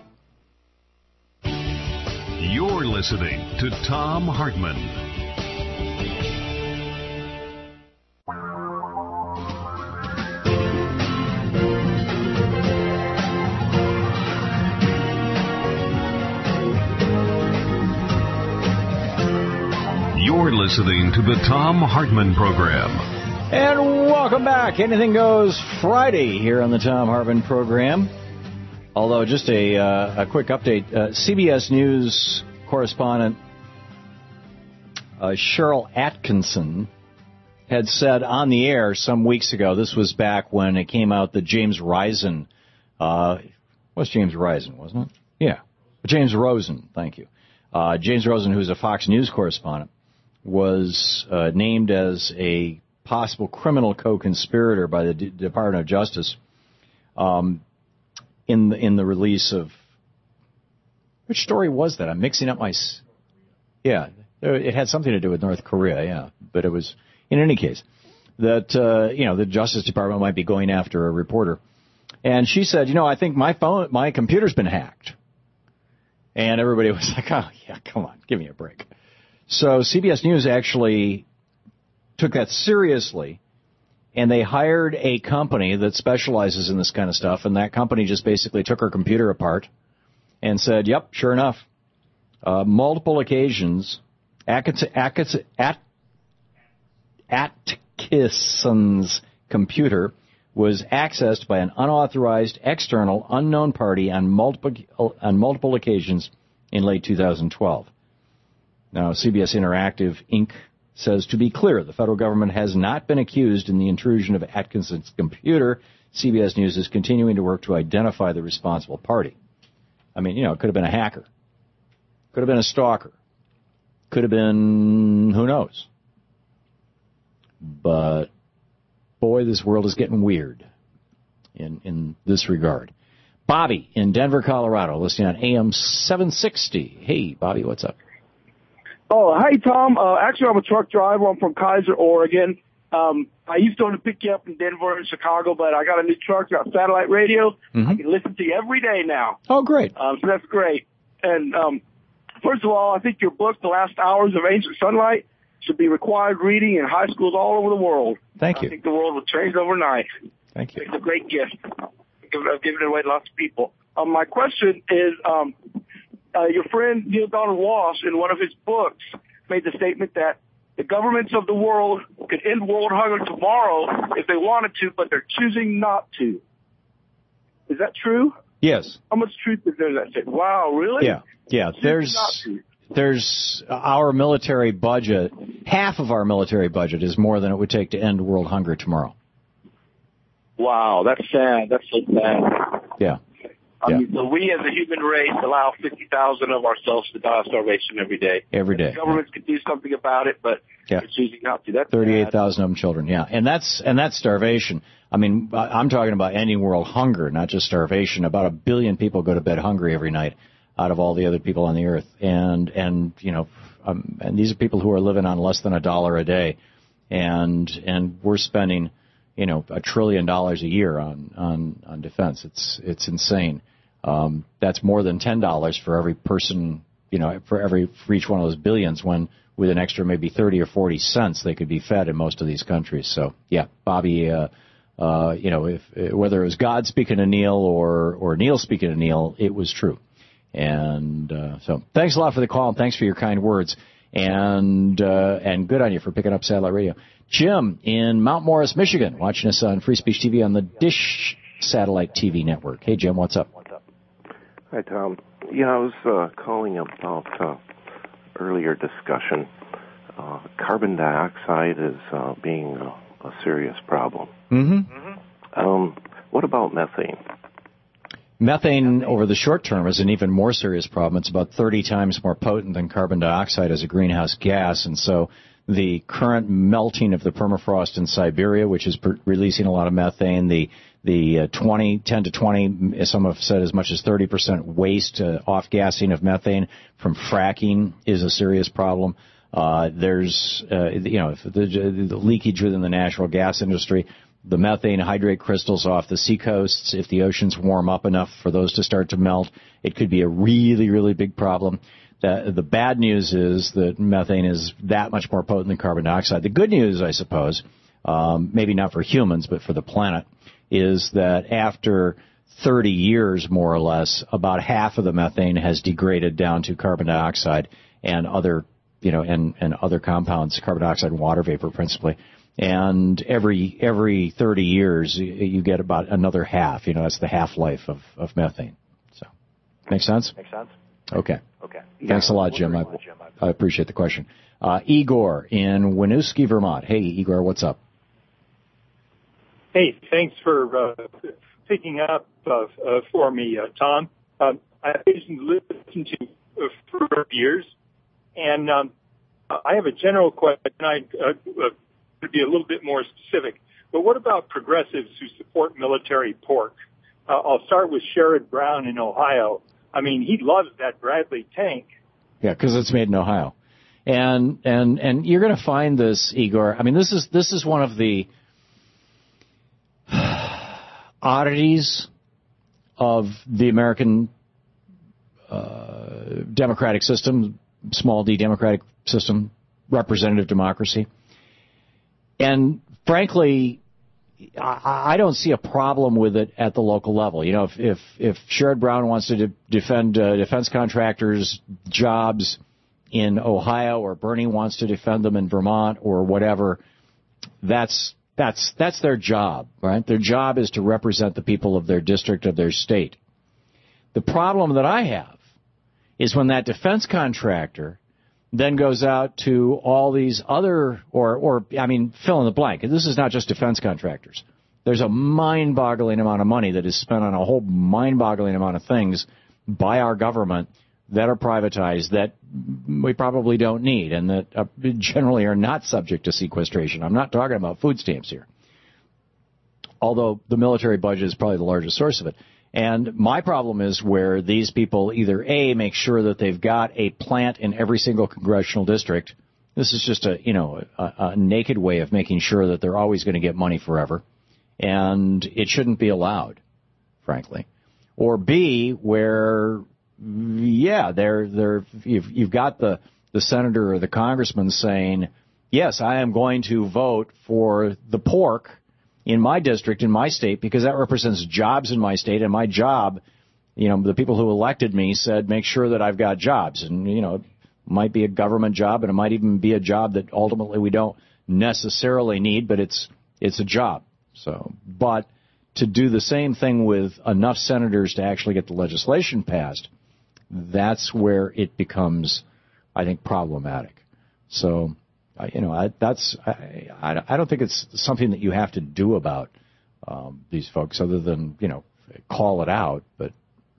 You're listening to Thom Hartmann. You're listening to the Thom Hartmann Program. And welcome back. Anything Goes Friday here on the Thom Hartmann Program. Although, just a, uh, a quick update. Uh, C B S News correspondent uh, Cheryl Atkinson had said on the air some weeks ago, this was back when it came out that James Risen, uh, was James Risen, wasn't it? Yeah. James Rosen, thank you. Uh, James Rosen, who's a Fox News correspondent, was uh, named as a possible criminal co-conspirator by the D- Department of Justice um, in the, in the release of... Which story was that? I'm mixing up my... Yeah, it had something to do with North Korea, yeah. But it was, in any case, that, uh, you know, the Justice Department might be going after a reporter. And she said, you know, I think my phone, my computer's been hacked. And everybody was like, oh, yeah, come on, give me a break. So C B S News actually took that seriously, and they hired a company that specializes in this kind of stuff, and that company just basically took her computer apart and said, yep, sure enough, uh, multiple occasions, Atkinson's computer was accessed by an unauthorized, external, unknown party on multiple, on multiple occasions in late two thousand twelve. Now, C B S Interactive, Incorporated says, to be clear, the federal government has not been accused in the intrusion of Atkinson's computer. C B S News is continuing to work to identify the responsible party. I mean, you know, it could have been a hacker. Could have been a stalker. Could have been, who knows. But, boy, this world is getting weird in, in this regard. Bobby in Denver, Colorado, listening on A M seven sixty. Hey, Bobby, what's up? Oh, hi, Tom. Uh, actually, I'm a truck driver. I'm from Kaiser, Oregon. Um, I used to only pick you up in Denver and Chicago, but I got a new truck, got satellite radio. Mm-hmm. I can listen to you every day now. Oh, great. Um, so that's great. And um, first of all, I think your book, The Last Hours of Ancient Sunlight, should be required reading in high schools all over the world. Thank you. I think the world will change overnight. Thank you. It's a great gift. I've given it away to lots of people. Um, my question is, um, uh, your friend Neil Donald Walsh, in one of his books, made the statement that the governments of the world could end world hunger tomorrow if they wanted to, but they're choosing not to. Is that true? Yes. How much truth is there in that statement? Wow, really? Yeah, yeah. There's there's our military budget. Half of our military budget is more than it would take to end world hunger tomorrow. Wow, that's sad. That's so sad. Yeah. I Yeah. mean, so we as a human race allow fifty thousand of ourselves to die of starvation every day. Every day. The governments could do something about it, but Yeah. they're choosing not to. That's thirty-eight thousand of them children, yeah. And that's and that's starvation. I mean, I- I'm talking about ending world hunger, not just starvation. About a billion people go to bed hungry every night out of all the other people on the earth. And, and you know, um, and these are people who are living on less than a dollar a day. And and we're spending, you know, a trillion dollars a year on, on, on defense. It's it's insane. Um, that's more than ten dollars for every person, you know, for every for each one of those billions, when with an extra maybe thirty or forty cents they could be fed in most of these countries. So, yeah, Bobby, uh, uh, you know, if whether it was God speaking to Neil or, or Neil speaking to Neil, it was true. And uh, so thanks a lot for the call, and thanks for your kind words. And uh, and good on you for picking up satellite radio. Jim in Mount Morris, Michigan, watching us on Free Speech T V on the Dish Satellite T V network. Hey, Jim, what's up? Hi, Tom. Yeah, I was uh, calling about uh, earlier discussion. Uh, carbon dioxide is uh, being a, a serious problem. Mm-hmm. Um, what about methane? Methane, over the short term, is an even more serious problem. It's about thirty times more potent than carbon dioxide as a greenhouse gas, and so the current melting of the permafrost in Siberia, which is pr- releasing a lot of methane, the the uh, twenty, ten to twenty, some have said as much as thirty percent waste uh, off-gassing of methane from fracking is a serious problem. Uh, there's, uh, you know, the, the leakage within the natural gas industry. The methane hydrate crystals off the seacoasts, if the oceans warm up enough for those to start to melt, it could be a really, really big problem. The, the bad news is that methane is that much more potent than carbon dioxide. The good news, I suppose, um, maybe not for humans, but for the planet, is that after thirty years, more or less, about half of the methane has degraded down to carbon dioxide and other, you know, and, and other compounds, carbon dioxide and water vapor principally. And every every thirty years, you get about another half. You know, that's the half-life of, of methane. So, make sense? Makes sense. Okay. Okay. Thanks a lot, Jim. I, I appreciate the question. Uh, Igor in Winooski, Vermont. Hey, Igor, what's up? Hey, thanks for uh, picking up uh, uh, for me, uh, Tom. Um, I've listened to uh, for years, and um, I have a general question. I uh, uh, to be a little bit more specific. But what about progressives who support military pork? Uh, I'll start with Sherrod Brown in Ohio. I mean, he loves that Bradley tank. Yeah, because it's made in Ohio. And and and you're going to find this, Igor. I mean, this is this is one of the oddities of the American uh, democratic system, small d democratic system, representative democracy. And frankly, I, I don't see a problem with it at the local level. You know, if if, if Sherrod Brown wants to de- defend uh, defense contractors' jobs in Ohio, or Bernie wants to defend them in Vermont or whatever, that's that's that's their job, right? Their job is to represent the people of their district, of their state. The problem that I have is when that defense contractor then goes out to all these other, or, or I mean, fill in the blank. And this is not just defense contractors. There's a mind-boggling amount of money that is spent on a whole mind-boggling amount of things by our government that are privatized that we probably don't need and that uh, generally are not subject to sequestration. I'm not talking about food stamps here, although the military budget is probably the largest source of it. And my problem is where these people either, A, make sure that they've got a plant in every single congressional district. This is just a, you know, a, a naked way of making sure that they're always going to get money forever. And it shouldn't be allowed, frankly. Or B, where, yeah, they're, they're, you've, you've got the, the senator or the congressman saying, yes, I am going to vote for the pork in my district, in my state, because that represents jobs in my state, and my job, you know, the people who elected me said, make sure that I've got jobs. And, you know, it might be a government job, and it might even be a job that ultimately we don't necessarily need, but it's it's a job. So, but to do the same thing with enough senators to actually get the legislation passed, that's where it becomes, I think, problematic. So, you know, I, that's I, I don't think it's something that you have to do about um, these folks, other than, you know, call it out. But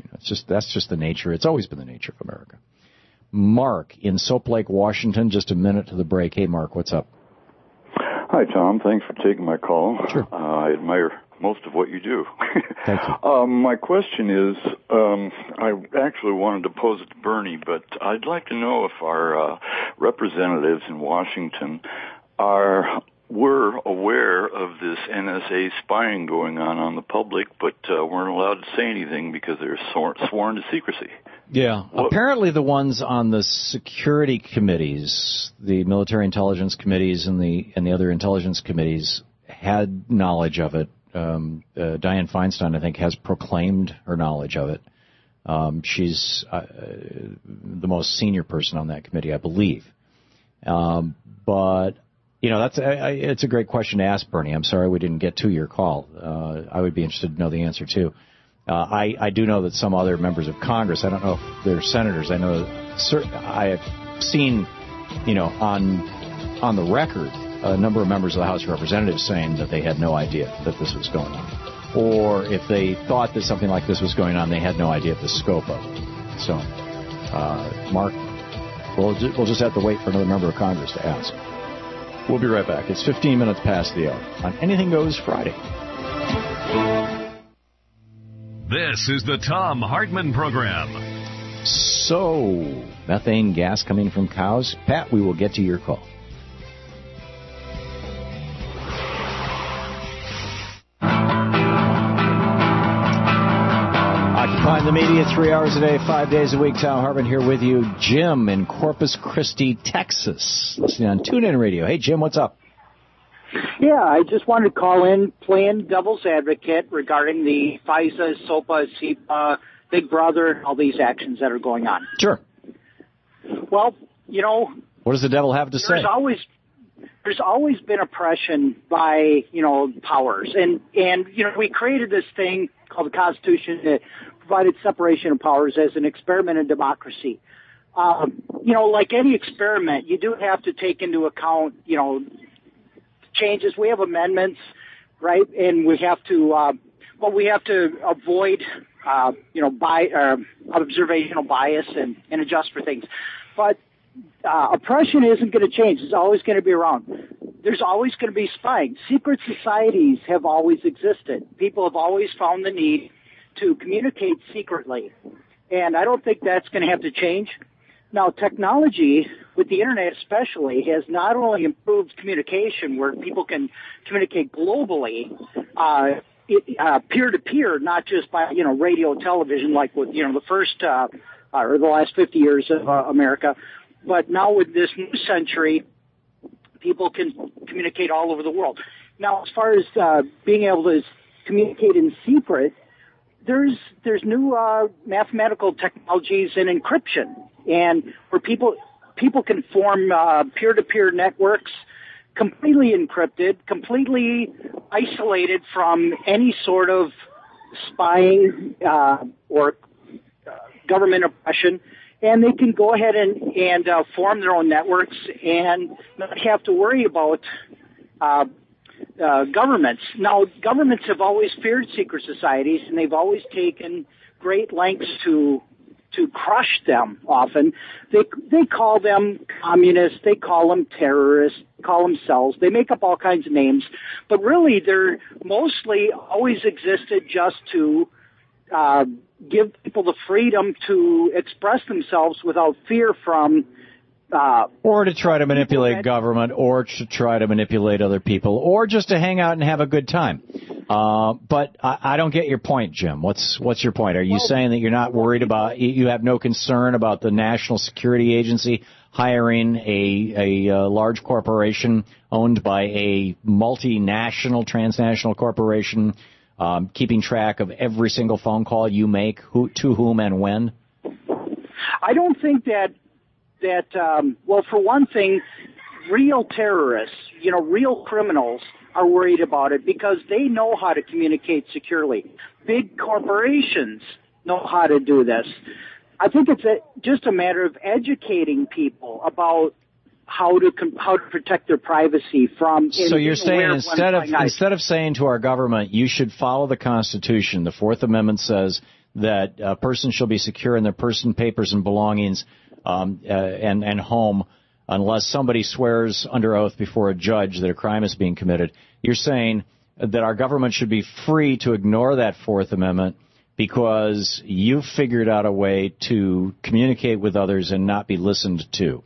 You know, it's just that's just the nature. It's always been the nature of America. Mark in Soap Lake, Washington. Just a minute to the break. Hey, Mark, what's up? Hi, Tom. Thanks for taking my call. Sure. Uh, I admire most of what you do. Thank you. Um, my question is, um, I actually wanted to pose it to Bernie, but I'd like to know if our uh, representatives in Washington are were aware of this N S A spying going on on the public, but uh, weren't allowed to say anything because they're sworn, sworn to secrecy. Yeah. Well, apparently the ones on the security committees, the military intelligence committees and the and the other intelligence committees had knowledge of it. Um, uh, Dianne Feinstein, I think, has proclaimed her knowledge of it. Um, she's uh, the most senior person on that committee, I believe. Um, but, you know, that's I, I, it's a great question to ask, Bernie. I'm sorry we didn't get to your call. Uh, I would be interested to know the answer, too. Uh, I, I do know that some other members of Congress, I don't know if they're senators, I know certain, I have seen, you know, on on the record, a number of members of the House of Representatives saying that they had no idea that this was going on. Or if they thought that something like this was going on, they had no idea the scope of it. So, uh, Mark, we'll just, we'll just have to wait for another member of Congress to ask. We'll be right back. It's fifteen minutes past the hour on Anything Goes Friday. This is the Thom Hartmann Program. So, methane gas coming from cows? Pat, we will get to your call. Occupying the media three hours a day, five days a week. Thom Hartmann here with you. Jim in Corpus Christi, Texas, listening on TuneIn Radio. Hey, Jim, what's up? Yeah, I just wanted to call in, playing devil's advocate regarding the FISA, SOPA, SEPA, Big Brother, and all these actions that are going on. Sure. Well, you know, what does the devil have to there's say? Always, there's always been oppression by, you know, powers. And, and, you know, we created this thing called the Constitution that provided separation of powers as an experiment in democracy. Um, you know, like any experiment, you do have to take into account, you know, changes. We have amendments, right? And we have to, uh, well, we have to avoid, uh, you know, by, uh, observational bias and, and adjust for things. But, uh, oppression isn't going to change. It's always going to be around. There's always going to be spying. Secret societies have always existed. People have always found the need to communicate secretly. And I don't think that's going to have to change. Now, technology, with the Internet especially, has not only improved communication where people can communicate globally, uh, it, uh, peer-to-peer, not just by, you know, radio, television, like with, you know, the first, uh, or the last fifty years of uh, America. But now with this new century, people can communicate all over the world. Now, as far as uh, being able to communicate in secret, there's there's new uh, mathematical technologies and encryption, and where people people can form uh, peer-to-peer networks, completely encrypted, completely isolated from any sort of spying uh, or uh, government oppression, and they can go ahead and and uh, form their own networks and not have to worry about Uh, Uh, governments. Now, governments have always feared secret societies, and they've always taken great lengths to to crush them. Often, they they call them communists, they call them terrorists, they call them cells. They make up all kinds of names, but really, they're mostly always existed just to uh, give people the freedom to express themselves without fear from. Uh, or to try to manipulate government, or to try to manipulate other people, or just to hang out and have a good time. Uh, but I, I don't get your point, Jim. What's what's your point? Are you well, saying that you're not worried about, you have no concern about the National Security Agency hiring a, a, a large corporation owned by a multinational, transnational corporation, um, keeping track of every single phone call you make, who, to whom and when? I don't think that that, um, well, for one thing, real terrorists, you know, real criminals are worried about it because they know how to communicate securely. Big corporations know how to do this. I think it's a, just a matter of educating people about how to how to protect their privacy from. So you're saying instead of instead of saying to our government, you should follow the Constitution. The Fourth Amendment says that a person shall be secure in their person, papers, and belongings, um, uh, and, and home, unless somebody swears under oath before a judge that a crime is being committed. You're saying that our government should be free to ignore that Fourth Amendment because you figured out a way to communicate with others and not be listened to.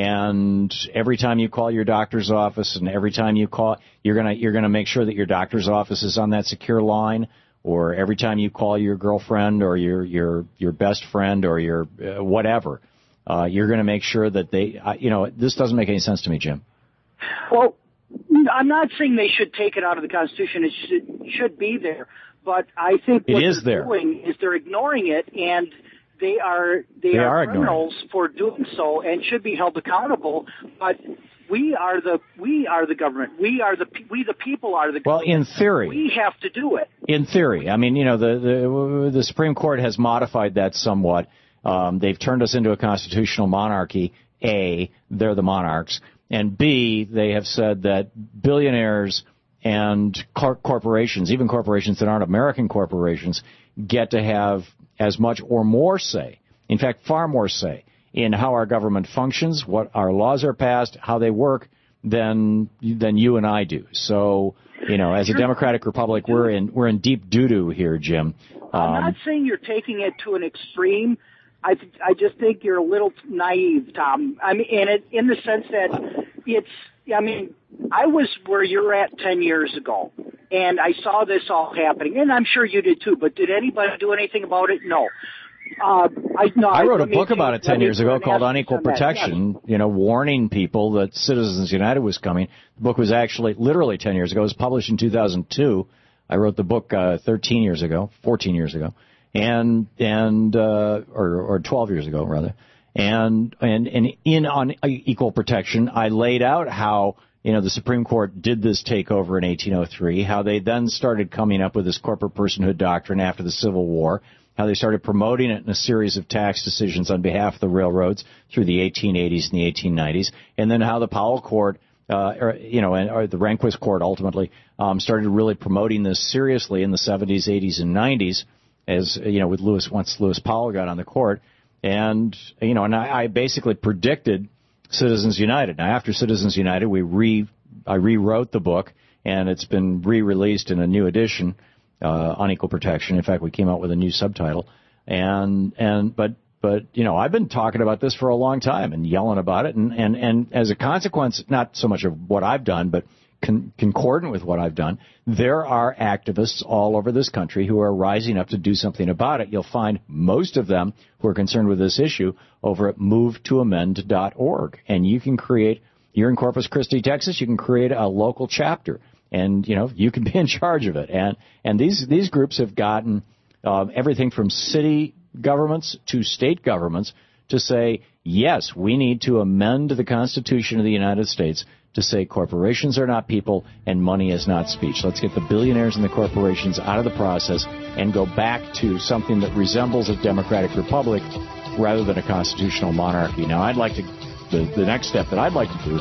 And every time you call your doctor's office and every time you call, you're going to you're going to make sure that your doctor's office is on that secure line, or every time you call your girlfriend or your your your best friend or your uh, whatever, uh, you're going to make sure that they, uh, you know, this doesn't make any sense to me, Jim. Well, I'm not saying they should take it out of the Constitution. It should, should be there. But I think what is they're there. doing is they're ignoring it, and they are they, they are, are criminals for doing so and should be held accountable. But we are the we are the government. We are the we the people are the well, government. in theory, we have to do it. In theory, I mean, you know, the the, the Supreme Court has modified that somewhat. Um, they've turned us into a constitutional monarchy. A, they're the monarchs, and B, they have said that billionaires and cor- corporations, even corporations that aren't American corporations, get to have as much or more say, in fact, far more say, in how our government functions, what our laws are passed, how they work, than than you and I do. So, you know, as a democratic republic, we're in we're in deep doo-doo here, Jim. Um, I'm not saying you're taking it to an extreme. I th- I just think you're a little naive, Tom. I mean, in it, in the sense that it's. I mean, I was where you're at ten years ago, and I saw this all happening, and I'm sure you did too. But did anybody do anything about it? No. Uh, I, no, I wrote I, a book about it ten years ago called Unequal on that. Protection, Yes. you know, warning people that Citizens United was coming. The book was actually literally ten years ago. It was published in two thousand two. I wrote the book uh, thirteen years ago, fourteen years ago, and and uh, or, or twelve years ago rather. And and and in on equal protection, I laid out how, you know, the Supreme Court did this takeover in eighteen oh three, how they then started coming up with this corporate personhood doctrine after the Civil War, how they started promoting it in a series of tax decisions on behalf of the railroads through the eighteen eighties and the eighteen nineties, and then how the Powell Court, uh, or, you know, and or the Rehnquist Court ultimately um, started really promoting this seriously in the seventies, eighties, and nineties, as, you know, with Lewis, once Lewis Powell got on the court. And, you know, and I, I basically predicted Citizens United. Now, after Citizens United, we re, I rewrote the book, and it's been re-released in a new edition, uh, on equal protection. In fact, we came out with a new subtitle. And, and, but, but, you know, I've been talking about this for a long time and yelling about it. And, and, and as a consequence, not so much of what I've done, but con- concordant with what I've done, there are activists all over this country who are rising up to do something about it. You'll find most of them who are concerned with this issue over at move to amend dot org. And you can create, you're in Corpus Christi, Texas, you can create a local chapter. And, you know, you can be in charge of it. And, and these, these groups have gotten um, everything from city governments to state governments to say, yes, we need to amend the Constitution of the United States to say corporations are not people and money is not speech. Let's get the billionaires and the corporations out of the process and go back to something that resembles a democratic republic rather than a constitutional monarchy. Now, I'd like to, the, the next step that I'd like to do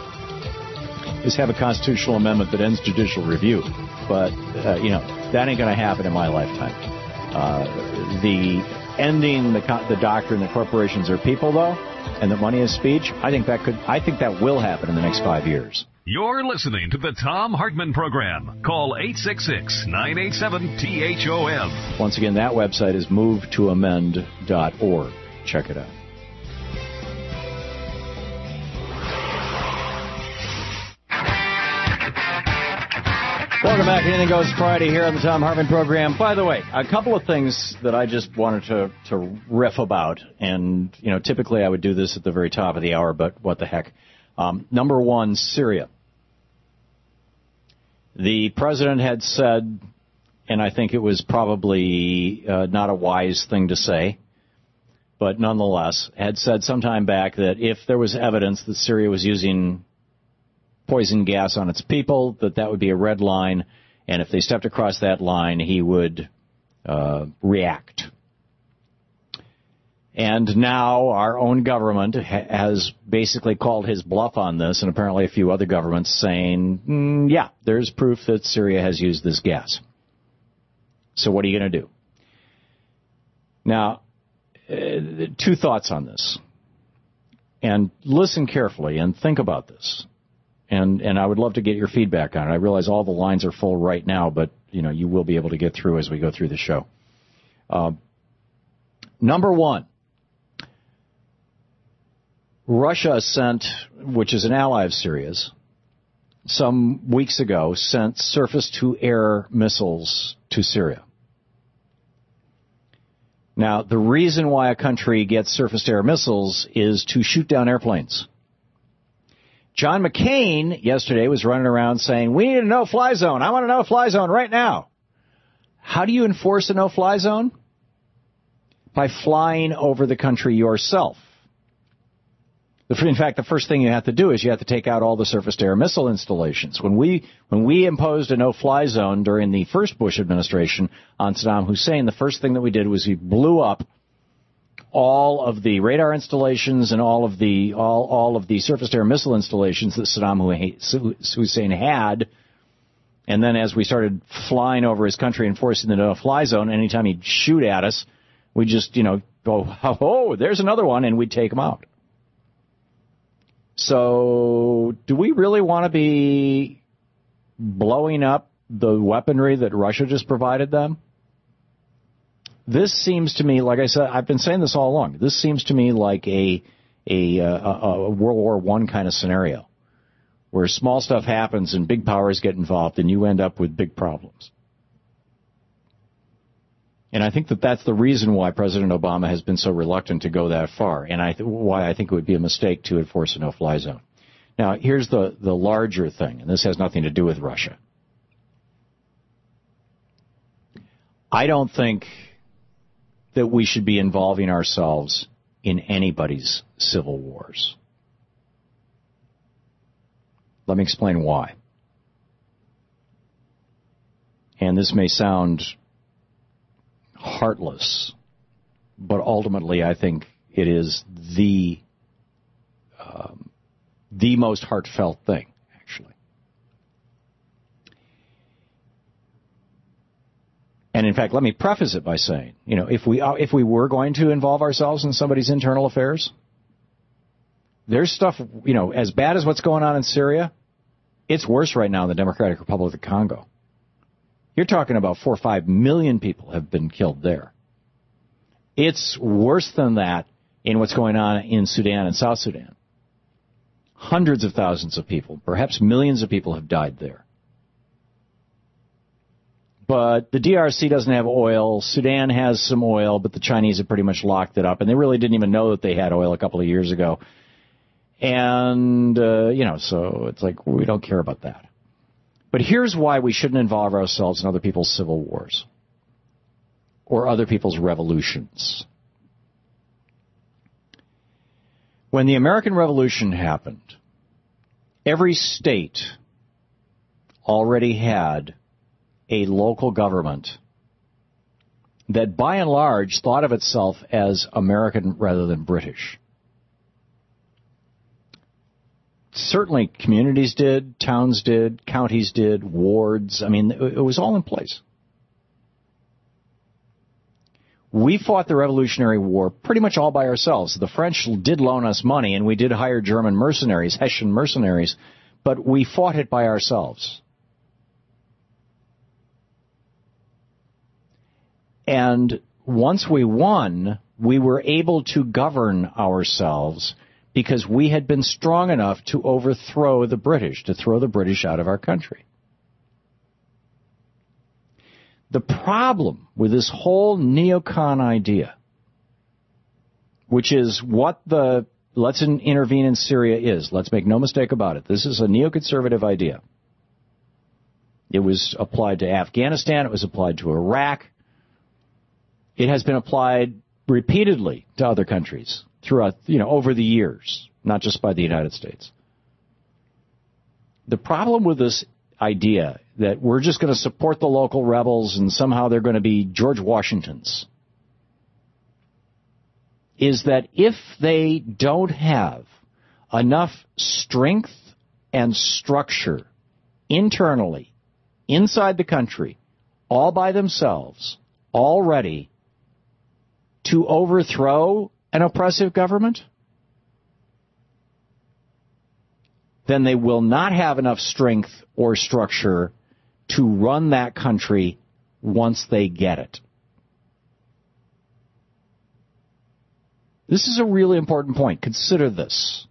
is have a constitutional amendment that ends judicial review. But, uh, you know, that ain't going to happen in my lifetime. Uh, the ending the, the doctrine that corporations are people, though, and that money is speech, I think that could, I think that will happen in the next five years. You're listening to the Tom Hartman Program. Call eight six six, nine eight seven, T H O M. Once again, that website is move to amend dot org. Check it out. Welcome back. Anything Goes Friday here on the Tom Hartman Program. By the way, a couple of things that I just wanted to, to riff about. And, you know, typically I would do this at the very top of the hour, but what the heck. Um, number one, Syria. The president had said, and I think it was probably uh, not a wise thing to say, but nonetheless, had said some time back that if there was evidence that Syria was using poison gas on its people, that that would be a red line, and if they stepped across that line, he would uh, react. And now our own government ha- has basically called his bluff on this, and apparently a few other governments saying, mm, yeah, there's proof that Syria has used this gas. So what are you going to do? Now, uh, two thoughts on this. And listen carefully and think about this. And and I would love to get your feedback on it. I realize all the lines are full right now, but you know you will be able to get through as we go through the show. Uh, number one, Russia sent, which is an ally of Syria's, some weeks ago sent surface-to-air missiles to Syria. Now, the reason why a country gets surface-to-air missiles is to shoot down airplanes. John McCain yesterday was running around saying, we need a no-fly zone. I want a no-fly zone right now. How do you enforce a no-fly zone? By flying over the country yourself. In fact, the first thing you have to do is you have to take out all the surface-to-air missile installations. When we when we imposed a no-fly zone during the first Bush administration on Saddam Hussein, the first thing that we did was we blew up all of the radar installations and all of the all all of the surface-to-air missile installations that Saddam Hussein had. And then as we started flying over his country, enforcing the no-fly zone, anytime he'd shoot at us, we just, you know, go, oh, there's another one, and we'd take him out. So do we really want to be blowing up the weaponry that Russia just provided them? This seems to me, like I said, I've been saying this all along, this seems to me like a a, a, a World War One kind of scenario, where small stuff happens and big powers get involved and you end up with big problems. And I think that that's the reason why President Obama has been so reluctant to go that far, and I th- why I think it would be a mistake to enforce a no-fly zone. Now, here's the, the larger thing, and this has nothing to do with Russia. I don't think that we should be involving ourselves in anybody's civil wars. Let me explain why. And this may sound heartless, but ultimately I think it is the um, the most heartfelt thing, actually. And in fact, let me preface it by saying, you know, if we if we were going to involve ourselves in somebody's internal affairs, there's stuff, you know, as bad as what's going on in Syria, it's worse right now in the Democratic Republic of Congo. You're talking about four or five million people have been killed there. It's worse than that in what's going on in Sudan and South Sudan. Hundreds of thousands of people, perhaps millions of people have died there. But the D R C doesn't have oil. Sudan has some oil, but the Chinese have pretty much locked it up. And they really didn't even know that they had oil a couple of years ago. And, uh, you know, so it's like we don't care about that. But here's why we shouldn't involve ourselves in other people's civil wars or other people's revolutions. When the American Revolution happened, every state already had a local government that by and large thought of itself as American rather than British. Certainly communities did, towns did, counties did, wards. I mean, it was all in place. We fought the Revolutionary War pretty much all by ourselves. The French did loan us money, and we did hire German mercenaries, Hessian mercenaries, but we fought it by ourselves. And once we won, we were able to govern ourselves because we had been strong enough to overthrow the British, to throw the British out of our country. The problem with this whole neocon idea, which is what the let's intervene in Syria is, let's make no mistake about it, this is a neoconservative idea. It was applied to Afghanistan, it was applied to Iraq, it has been applied repeatedly to other countries throughout, you know, over the years, not just by the United States. The problem with this idea that we're just going to support the local rebels and somehow they're going to be George Washingtons is that if they don't have enough strength and structure internally, inside the country, all by themselves, already, to overthrow an oppressive government, then they will not have enough strength or structure to run that country once they get it. This is a really important point. Consider this.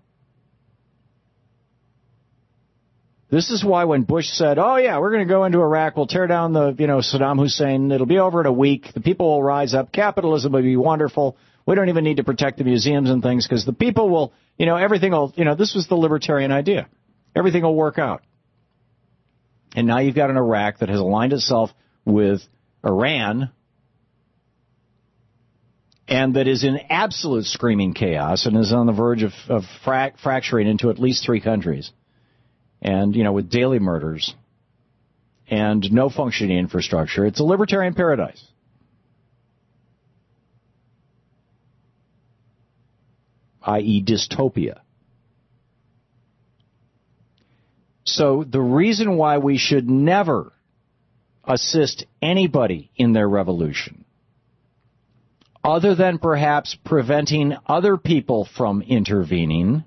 This is why when Bush said, oh, yeah, we're going to go into Iraq, we'll tear down the, you know, Saddam Hussein, it'll be over in a week, the people will rise up, capitalism will be wonderful, we don't even need to protect the museums and things because the people will, you know, everything will, you know, this was the libertarian idea. Everything will work out. And now you've got an Iraq that has aligned itself with Iran and that is in absolute screaming chaos and is on the verge of, of frac- fracturing into at least three countries. And, you know, with daily murders and no functioning infrastructure. It's a libertarian paradise. that is dystopia. So the reason why we should never assist anybody in their revolution, other than perhaps preventing other people from intervening,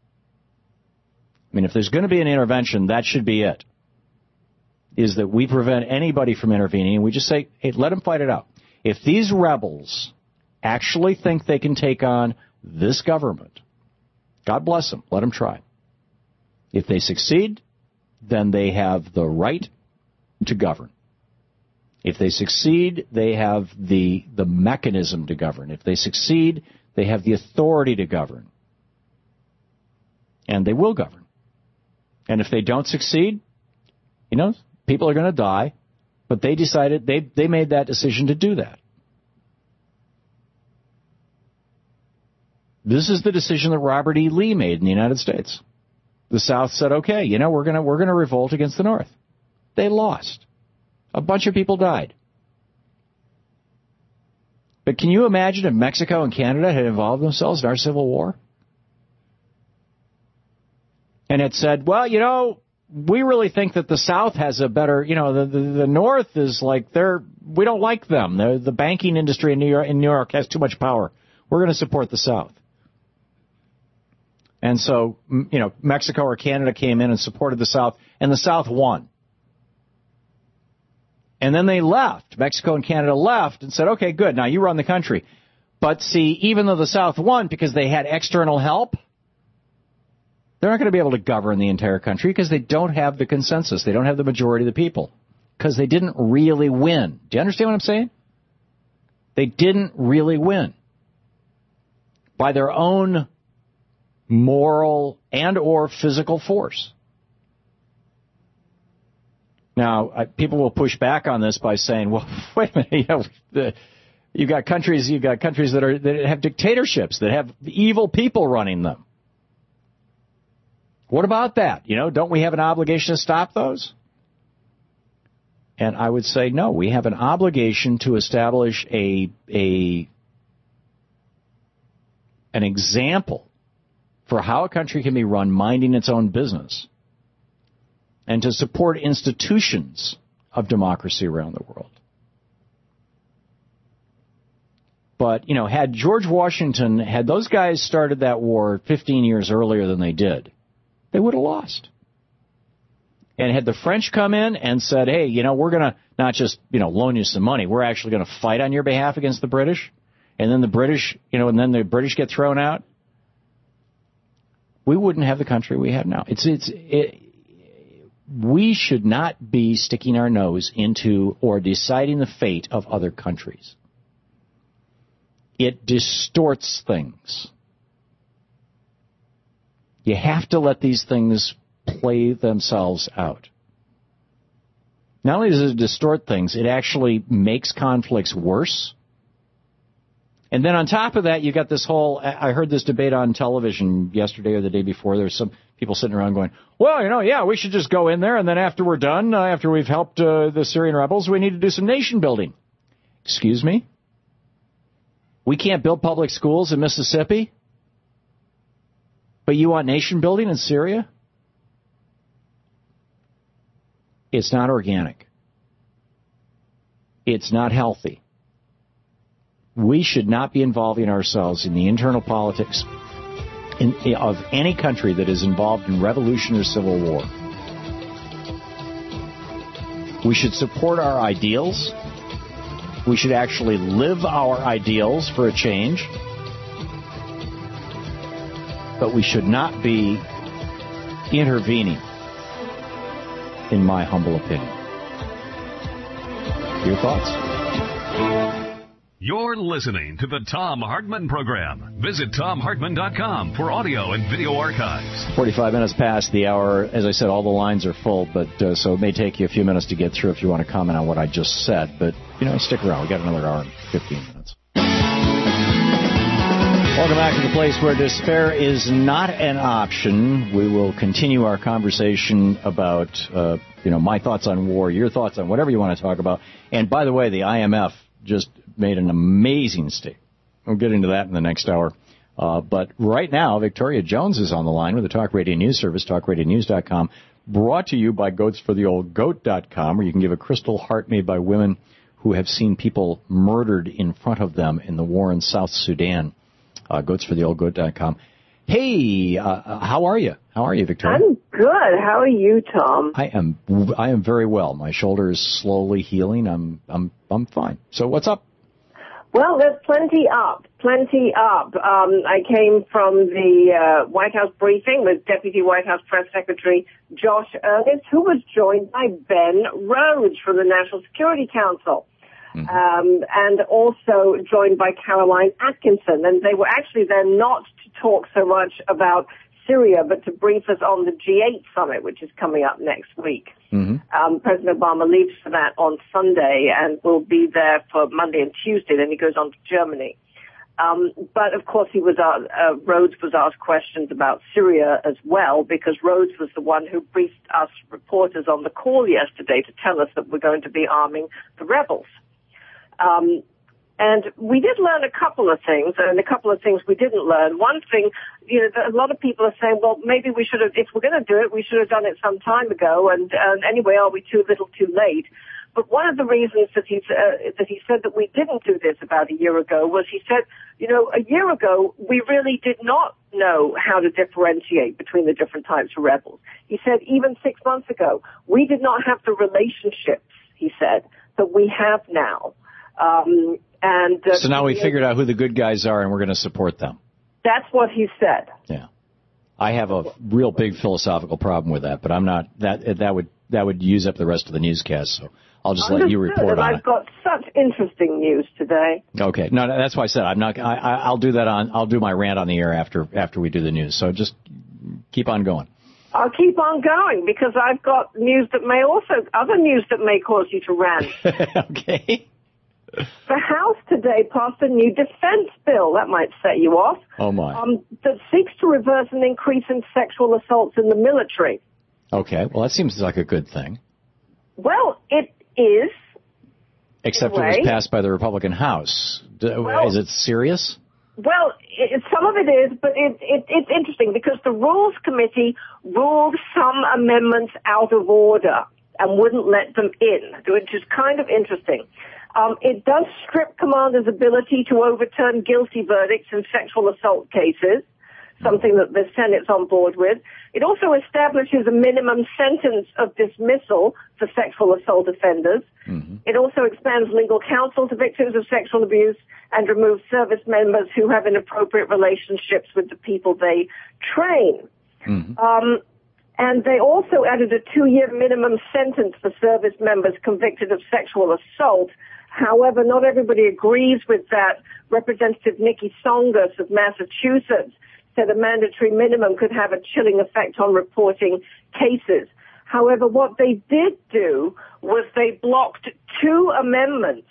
I mean, if there's going to be an intervention, that should be it, is that we prevent anybody from intervening, and we just say, hey, let them fight it out. If these rebels actually think they can take on this government, God bless them, let them try. If they succeed, then they have the right to govern. If they succeed, they have the the mechanism to govern. If they succeed, they have the authority to govern. And they will govern. And if they don't succeed, you know, people are going to die, but they decided, they they made that decision to do that. This is the decision that Robert E. Lee made in the United States. The South said, okay, you know, we're going to we're going to revolt against the North. They lost. A bunch of people died. But can you imagine if Mexico and Canada had involved themselves in our Civil War? And had said, well, you know, we really think that the South has a better, you know, the, the, the North is like, they're, we don't like them. They're, the banking industry in New York, in New York has too much power. We're going to support the South. And so, you know, Mexico or Canada came in and supported the South, and the South won. And then they left. Mexico and Canada left and said, okay, good, now you run the country. But see, even though the South won because they had external help, they're not going to be able to govern the entire country because they don't have the consensus. They don't have the majority of the people because they didn't really win. Do you understand what I'm saying? They didn't really win. By their own moral and or physical force. Now, I, people will push back on this by saying, well, wait a minute, you know, the, you've got countries, you've got countries that are that have dictatorships, that have evil people running them. What about that? You know, don't we have an obligation to stop those? And I would say, no, we have an obligation to establish a a an example for how a country can be run minding its own business and to support institutions of democracy around the world. But, you know, had George Washington, had those guys started that war fifteen years earlier than they did, they would have lost. And had the French come in and said, hey, you know, we're going to not just, you know, loan you some money, we're actually going to fight on your behalf against the British, and then the British, you know, and then the British get thrown out, we wouldn't have the country we have now. It's, it's, it, we should not be sticking our nose into or deciding the fate of other countries. It distorts things. You have to let these things play themselves out. Not only does it distort things, it actually makes conflicts worse. And then on top of that, you got this whole, I heard this debate on television yesterday or the day before. There's some people sitting around going, well, you know, yeah, we should just go in there, and then after we're done, uh, after we've helped uh, the Syrian rebels, we need to do some nation building. Excuse me? We can't build public schools in Mississippi? But you want nation building in Syria? It's not organic. It's not healthy. We should not be involving ourselves in the internal politics in, of any country that is involved in revolution or civil war. We should support our ideals. We should actually live our ideals for a change. But we should not be intervening, in my humble opinion. Your thoughts? You're listening to the Thom Hartmann Program. Visit Thom Hartmann dot com for audio and video archives. forty-five minutes past the hour. As I said, all the lines are full, but uh, so it may take you a few minutes to get through if you want to comment on what I just said. But, you know, stick around. We've got another hour and fifteen minutes. Welcome back to the place where despair is not an option. We will continue our conversation about, uh, you know, my thoughts on war, your thoughts on whatever you want to talk about. And by the way, the I M F just made an amazing statement. We'll get into that in the next hour. Uh, but right now, Victoria Jones is on the line with the Talk Radio News Service, talk radio news dot com, brought to you by goats for the old goat dot com, where you can give a crystal heart made by women who have seen people murdered in front of them in the war in South Sudan. Uh, goats for the old goat dot com. Hey, uh, how are you? How are you, Victoria? I'm good. How are you, Tom? I am. I am very well. My shoulder is slowly healing. I'm. I'm. I'm fine. So, what's up? Well, there's plenty up. Plenty up. Um, I came from the uh, White House briefing with Deputy White House Press Secretary Josh Earnest, who was joined by Ben Rhodes from the National Security Council. Mm-hmm. Um, and also joined by Caroline Atkinson. And they were actually there not to talk so much about Syria, but to brief us on the G eight summit, which is coming up next week. Mm-hmm. Um, President Obama leaves for that on Sunday and will be there for Monday and Tuesday. Then he goes on to Germany. Um, but of course, he was uh, uh, Rhodes was asked questions about Syria as well, because Rhodes was the one who briefed us reporters on the call yesterday to tell us that we're going to be arming the rebels. Um, and we did learn a couple of things, and a couple of things we didn't learn. One thing, you know, a lot of people are saying, well, maybe we should have, if we're going to do it, we should have done it some time ago, and, and anyway, are we too little too late? But one of the reasons that he, uh, that he said that we didn't do this about a year ago was he said, you know, a year ago, we really did not know how to differentiate between the different types of rebels. He said, even six months ago, we did not have the relationships, he said, that we have now. Um, and uh, so now we figured out who the good guys are, and we're going to support them. That's what he said. Yeah, I have a real big philosophical problem with that, but I'm not that that would that would use up the rest of the newscast. So I'll just Understood, let you report on I've it. I've got such interesting news today. Okay, no, no, that's why I said I'm not. I, I'll do that on. I'll do my rant on the air after after we do the news. So just keep on going. I'll keep on going because I've got news that may also other news that may cause you to rant. Okay. The House today passed a new defense bill. That might set you off. Oh, my. Um, that seeks to reverse an increase in sexual assaults in the military. Okay. Well, that seems like a good thing. Well, it is. Except it was passed by the Republican House. Well, is it serious? Well, it, some of it is, but it, it, it's interesting because the Rules Committee ruled some amendments out of order and wouldn't let them in, which is kind of interesting. Um, it does strip commanders' ability to overturn guilty verdicts in sexual assault cases, something that the Senate's on board with. It also establishes a minimum sentence of dismissal for sexual assault offenders. Mm-hmm. It also expands legal counsel to victims of sexual abuse and removes service members who have inappropriate relationships with the people they train. Mm-hmm. Um, and they also added a two-year minimum sentence for service members convicted of sexual assault. However, not everybody agrees with that. Representative Nikki Songus of Massachusetts said a mandatory minimum could have a chilling effect on reporting cases. However, what they did do was they blocked two amendments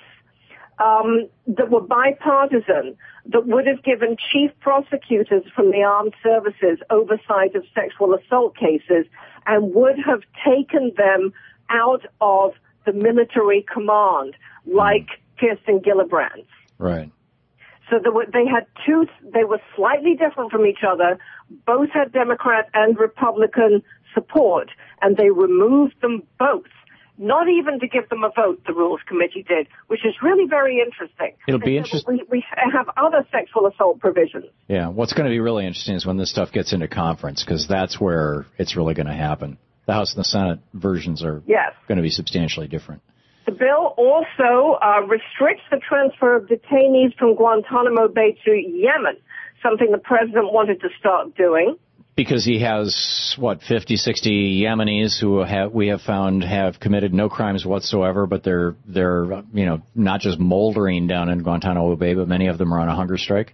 um, that were bipartisan that would have given chief prosecutors from the armed services oversight of sexual assault cases and would have taken them out of the military command, like Kirsten Gillibrand's. Right. So there were, they had two, they were slightly different from each other. Both had Democrat and Republican support, and they removed them both. not even to give them a vote, the Rules Committee did, which is really very interesting. It'll be They said, interesting. We, we have other sexual assault provisions. Yeah, what's going to be really interesting is when this stuff gets into conference, because that's where it's really going to happen. The House and the Senate versions are Yes. going to be substantially different. The bill also uh, restricts the transfer of detainees from Guantanamo Bay to Yemen, something the president wanted to start doing. Because he has, what, fifty, sixty Yemenis who have, we have found have committed no crimes whatsoever, but they're, they're, you know, not just moldering down in Guantanamo Bay, but many of them are on a hunger strike.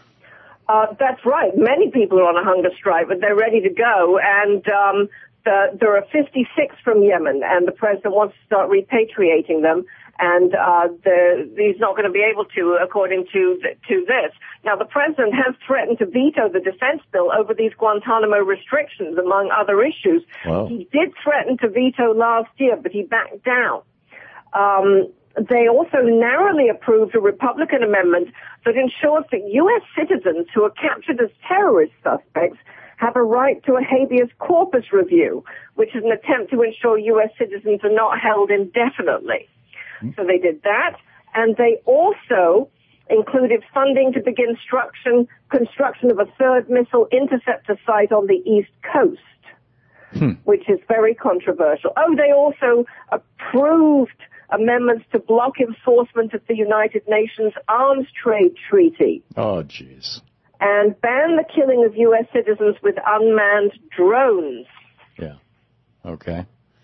Uh, that's right. Many people are on a hunger strike, but they're ready to go. And um, the, there are fifty-six from Yemen, and the president wants to start repatriating them. And uh, the, he's not going to be able to, according to to this. Now, the president has threatened to veto the defense bill over these Guantanamo restrictions, among other issues. Wow. He did threaten to veto last year, but he backed down. Um, they also narrowly approved a Republican amendment that ensures that U S citizens who are captured as terrorist suspects have a right to a habeas corpus review, which is an attempt to ensure U S citizens are not held indefinitely. So they did that, and they also included funding to begin construction, construction of a third missile interceptor site on the East Coast, hmm. which is very controversial. Oh, they also approved amendments to block enforcement of the United Nations Arms Trade Treaty. Oh, jeez. And ban the killing of U S citizens with unmanned drones. Yeah. Okay.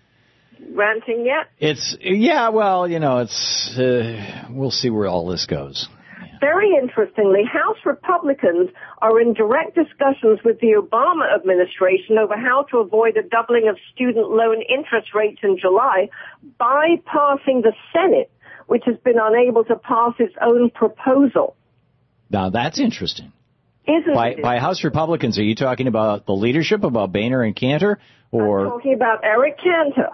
Ranting yet? It's, yeah, well, you know, it's, uh, we'll see where all this goes. Yeah. Very interestingly, House Republicans are in direct discussions with the Obama administration over how to avoid a doubling of student loan interest rates in July, bypassing the Senate, which has been unable to pass its own proposal. Now, that's interesting. Isn't by, it? By House Republicans, are you talking about the leadership, about Boehner and Cantor, or I'm talking about Eric Cantor.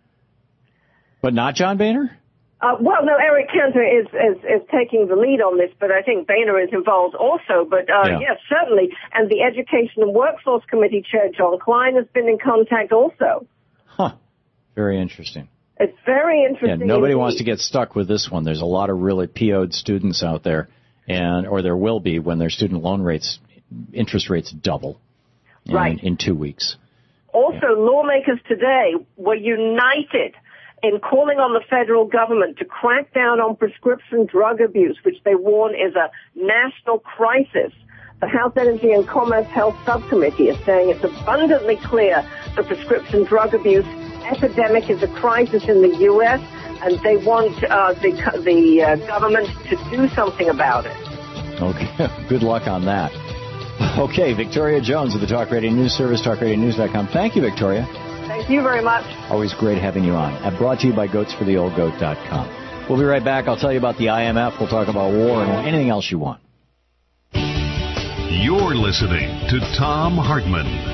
But not John Boehner? Uh, well, no, Eric Cantor is, is, is taking the lead on this, but I think Boehner is involved also. But, uh, yeah. yes, certainly. And the Education and Workforce Committee Chair, John Klein, has been in contact also. Huh. Very interesting. It's very interesting. Yeah, nobody indeed. wants to get stuck with this one. There's a lot of really P O'd students out there, and or there will be when their student loan rates, interest rates double in, right. in two weeks. Also, yeah. lawmakers today were united in calling on the federal government to crack down on prescription drug abuse, which they warn is a national crisis. The House Energy and Commerce Health Subcommittee is saying it's abundantly clear the prescription drug abuse epidemic is a crisis in the U S, and they want uh, the, the uh, government to do something about it. Okay, good luck on that. Okay, Victoria Jones of the Talk Radio News Service, talk radio news dot com. Thank you, Victoria. Thank you very much. Always great having you on. And brought to you by goats for the old goat dot com. We'll be right back. I'll tell you about the I M F. We'll talk about war and anything else you want. You're listening to Thom Hartmann.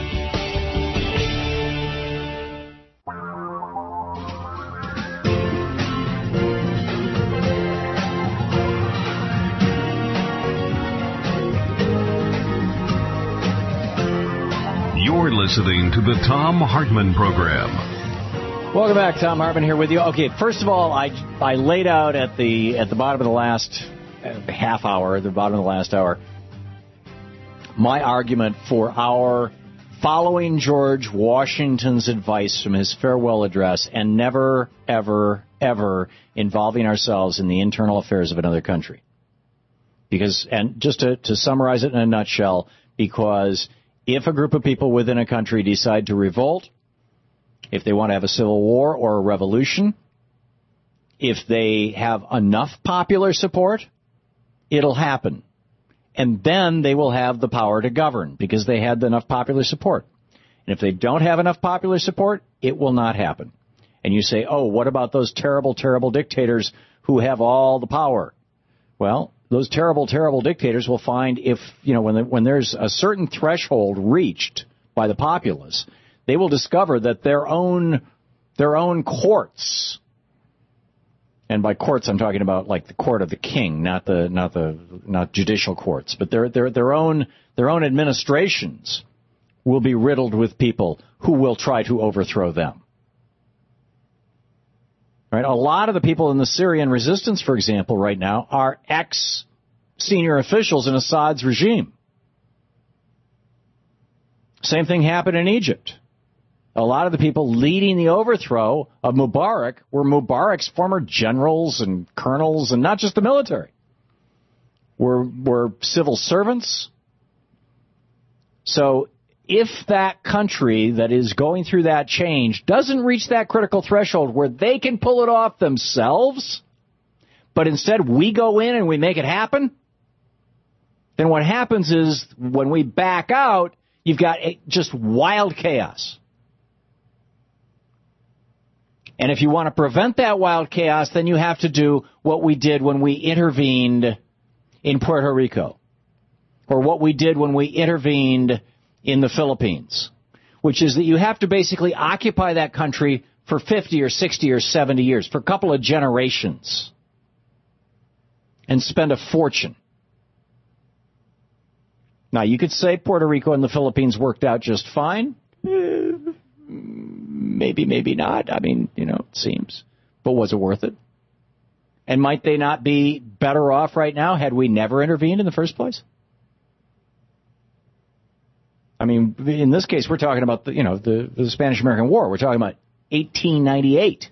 You're listening to the Thom Hartmann Program. Welcome back. Thom Hartmann here with you. Okay, first of all, I I laid out at the at the bottom of the last half hour, the bottom of the last hour, my argument for our following George Washington's advice from his farewell address and never, ever, ever involving ourselves in the internal affairs of another country. Because, and just to, to summarize it in a nutshell, because if a group of people within a country decide to revolt, if they want to have a civil war or a revolution, if they have enough popular support, it'll happen. And then they will have the power to govern because they had enough popular support. And if they don't have enough popular support, it will not happen. And you say, oh, what about those terrible, terrible dictators who have all the power? Well, those terrible, terrible dictators will find if, you know, when, the, when there's a certain threshold reached by the populace, they will discover that their own, their own courts, and by courts I'm talking about like the court of the king, not the, not the, not judicial courts, but their, their, their own, their own administrations will be riddled with people who will try to overthrow them. Right? A lot of the people in the Syrian resistance, for example, right now, are ex-senior officials in Assad's regime. Same thing happened in Egypt. A lot of the people leading the overthrow of Mubarak were Mubarak's former generals and colonels, and not just the military. Were, were civil servants. So if that country that is going through that change doesn't reach that critical threshold where they can pull it off themselves, but instead we go in and we make it happen, then what happens is when we back out, you've got just wild chaos. And if you want to prevent that wild chaos, then you have to do what we did when we intervened in Puerto Rico, or what we did when we intervened in the Philippines, which is that you have to basically occupy that country for fifty or sixty or seventy years, for a couple of generations, and spend a fortune. Now, you could say Puerto Rico and the Philippines worked out just fine. Eh, maybe, maybe not. I mean, you know, it seems. But was it worth it? And might they not be better off right now had we never intervened in the first place? I mean, in this case, we're talking about the, you know, the, the Spanish-American War. We're talking about eighteen ninety-eight.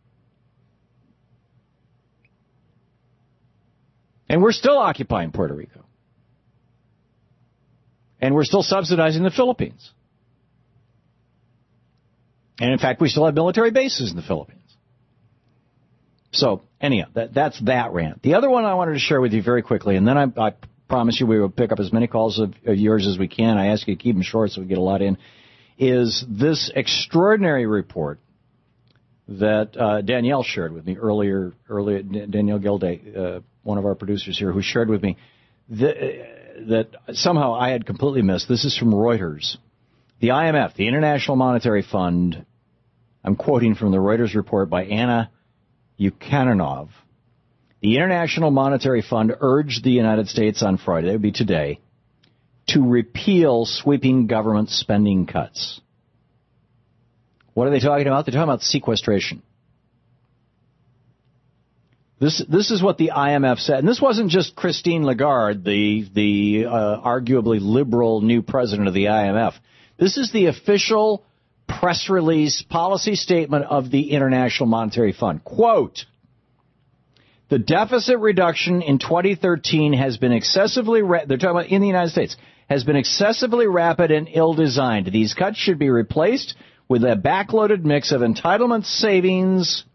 And we're still occupying Puerto Rico. And we're still subsidizing the Philippines. And in fact, we still have military bases in the Philippines. So, anyhow, that, that's that rant. The other one I wanted to share with you very quickly, and then I, I promise you we will pick up as many calls of, of yours as we can. I ask you to keep them short so we get a lot in, is this extraordinary report that uh, Danielle shared with me earlier, earlier Danielle Gilday, uh, one of our producers here, who shared with me that, uh, that somehow I had completely missed. This is from Reuters. The I M F, the International Monetary Fund, I'm quoting from the Reuters report by Anna Yukhananov. The International Monetary Fund urged the United States on Friday, that would be today, to repeal sweeping government spending cuts. What are they talking about? They're talking about sequestration. This this is what the I M F said. And this wasn't just Christine Lagarde, the, the uh, arguably liberal new president of the I M F. This is the official press release policy statement of the International Monetary Fund. Quote, the deficit reduction in twenty thirteen has been excessively, ra- they're talking about in the United States, has been excessively rapid and ill-designed. These cuts should be replaced with a backloaded mix of entitlement savings.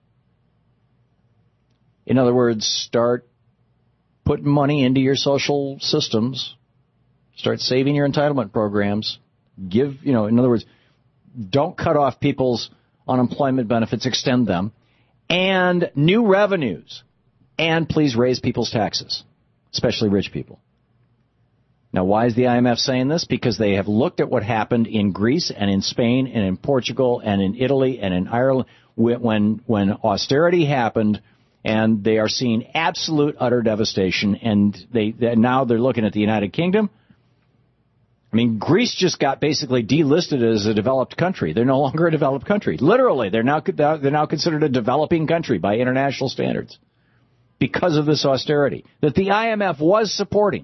In other words, start putting money into your social systems. Start saving your entitlement programs. Give, you know, in other words, don't cut off people's unemployment benefits, extend them. And new revenues. And please raise people's taxes, especially rich people. Now, why is the I M F saying this? Because they have looked at what happened in Greece and in Spain and in Portugal and in Italy and in Ireland when when austerity happened, and they are seeing absolute, utter devastation. And they, they now they're looking at the United Kingdom. I mean, Greece just got basically delisted as a developed country. They're no longer a developed country. Literally, they're now they're now considered a developing country by international standards because of this austerity that the I M F was supporting.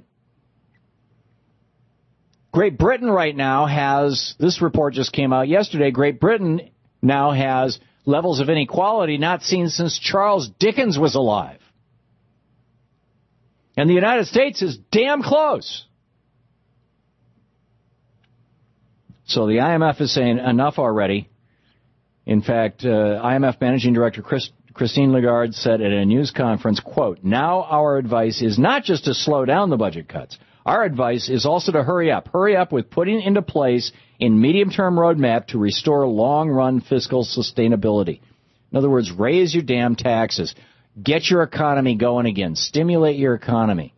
Great Britain right now has, this report just came out yesterday, Great Britain now has levels of inequality not seen since Charles Dickens was alive. And the United States is damn close. So the I M F is saying enough already. In fact, uh, I M F Managing Director Chris, Christine Lagarde said at a news conference, quote, now our advice is not just to slow down the budget cuts. Our advice is also to hurry up. Hurry up with putting into place a medium-term roadmap to restore long-run fiscal sustainability. In other words, raise your damn taxes. Get your economy going again. Stimulate your economy.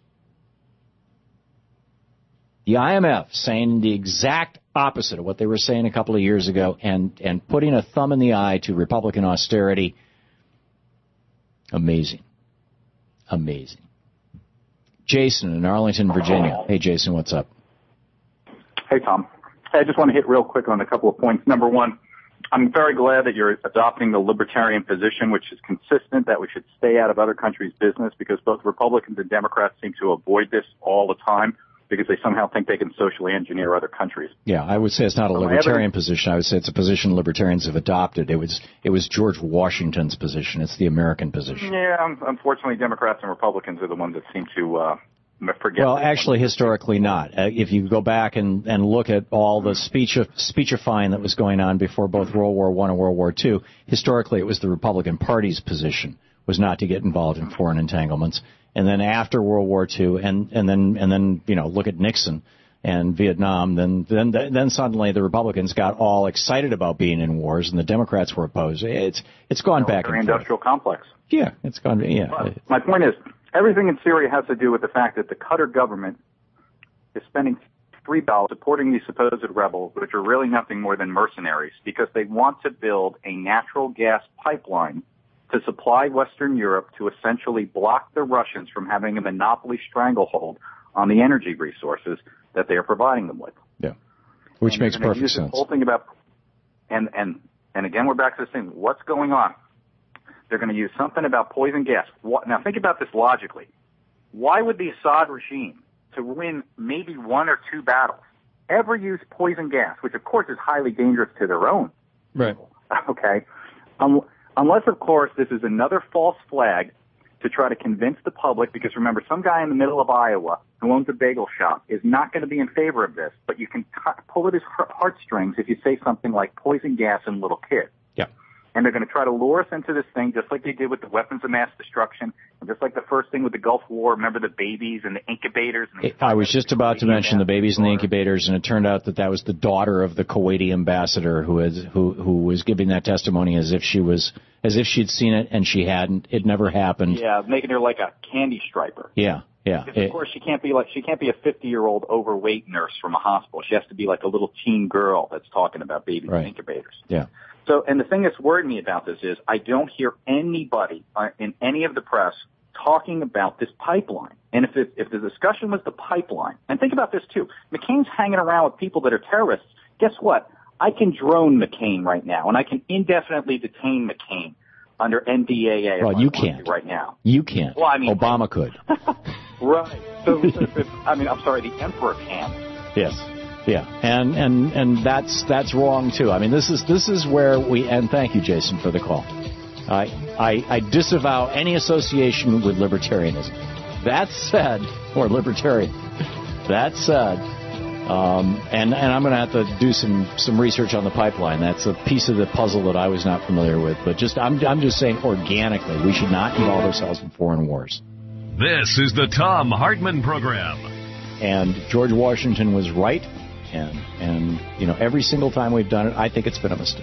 The I M F saying the exact opposite of what they were saying a couple of years ago and, and putting a thumb in the eye to Republican austerity. Amazing. Amazing. Jason in Arlington, Virginia. Hey, Jason, what's up? Hey, Tom. I just want to hit real quick on a couple of points. Number one, I'm very glad that you're adopting the libertarian position, which is consistent, that we should stay out of other countries' business, because both Republicans and Democrats seem to avoid this all the time because they somehow think they can socially engineer other countries. Yeah, I would say it's not a libertarian position. I would say it's a position libertarians have adopted. It was it was George Washington's position. It's the American position. Yeah, unfortunately, Democrats and Republicans are the ones that seem to uh, forget. Well, actually, historically not. Uh, if you go back and, and look at all the speech speechifying that was going on before both World War One and World War Two, historically it was the Republican Party's position was not to get involved in foreign entanglements. And then after World War Two, and, and then and then you know look at Nixon and Vietnam, then then then suddenly the Republicans got all excited about being in wars, and the Democrats were opposed. It's it's gone back and forth. Industrial complex. Yeah, it's gone. Yeah. But my point is, everything in Syria has to do with the fact that the Qatar government is spending three dollars supporting these supposed rebels, which are really nothing more than mercenaries, because they want to build a natural gas pipeline to supply Western Europe to essentially block the Russians from having a monopoly stranglehold on the energy resources that they are providing them with. Yeah, which and makes perfect use sense. The whole thing about, and and and again, we're back to this thing. What's going on? They're going to use something about poison gas. What, now, think about this logically. Why would the Assad regime, to win maybe one or two battles, ever use poison gas, which of course is highly dangerous to their own? Right. Okay. Um, Unless, of course, this is another false flag to try to convince the public, because remember, some guy in the middle of Iowa who owns a bagel shop is not going to be in favor of this, but you can t- pull at his heartstrings if you say something like poison gas and little kids. Yeah. And they're going to try to lure us into this thing just like they did with the weapons of mass destruction, and just like the first thing with the Gulf War. Remember the babies and the incubators? And the I was just about to mention the babies and the incubators, and it turned out that that was the daughter of the Kuwaiti ambassador who has, who who was giving that testimony as if she was as if she'd seen it and she hadn't. It never happened. Yeah, making her like a candy striper. Yeah, yeah. Because of course she can't be like she can't be a fifty-year-old overweight nurse from a hospital. She has to be like a little teen girl that's talking about babies Right. and incubators. Yeah. So, and the thing that's worried me about this is I don't hear anybody uh, in any of the press talking about this pipeline. And if it, if the discussion was the pipeline, and think about this too, McCain's hanging around with people that are terrorists. Guess what? I can drone McCain right now, and I can indefinitely detain McCain under N D A A. Well, you can't right now. You can't. Well, I mean, Obama could. Right. So, so if, I mean, I'm sorry, the emperor can. Yes. Yeah, and and and that's that's wrong too. I mean, this is this is where we. And thank you, Jason, for the call. I I, I disavow any association with libertarianism. That said, or libertarian. That said, um, and and I'm going to have to do some some research on the pipeline. That's a piece of the puzzle that I was not familiar with. But just I'm I'm just saying, organically, we should not involve ourselves in foreign wars. This is the Thom Hartmann Program. And George Washington was right. And, and, you know, every single time we've done it, I think it's been a mistake.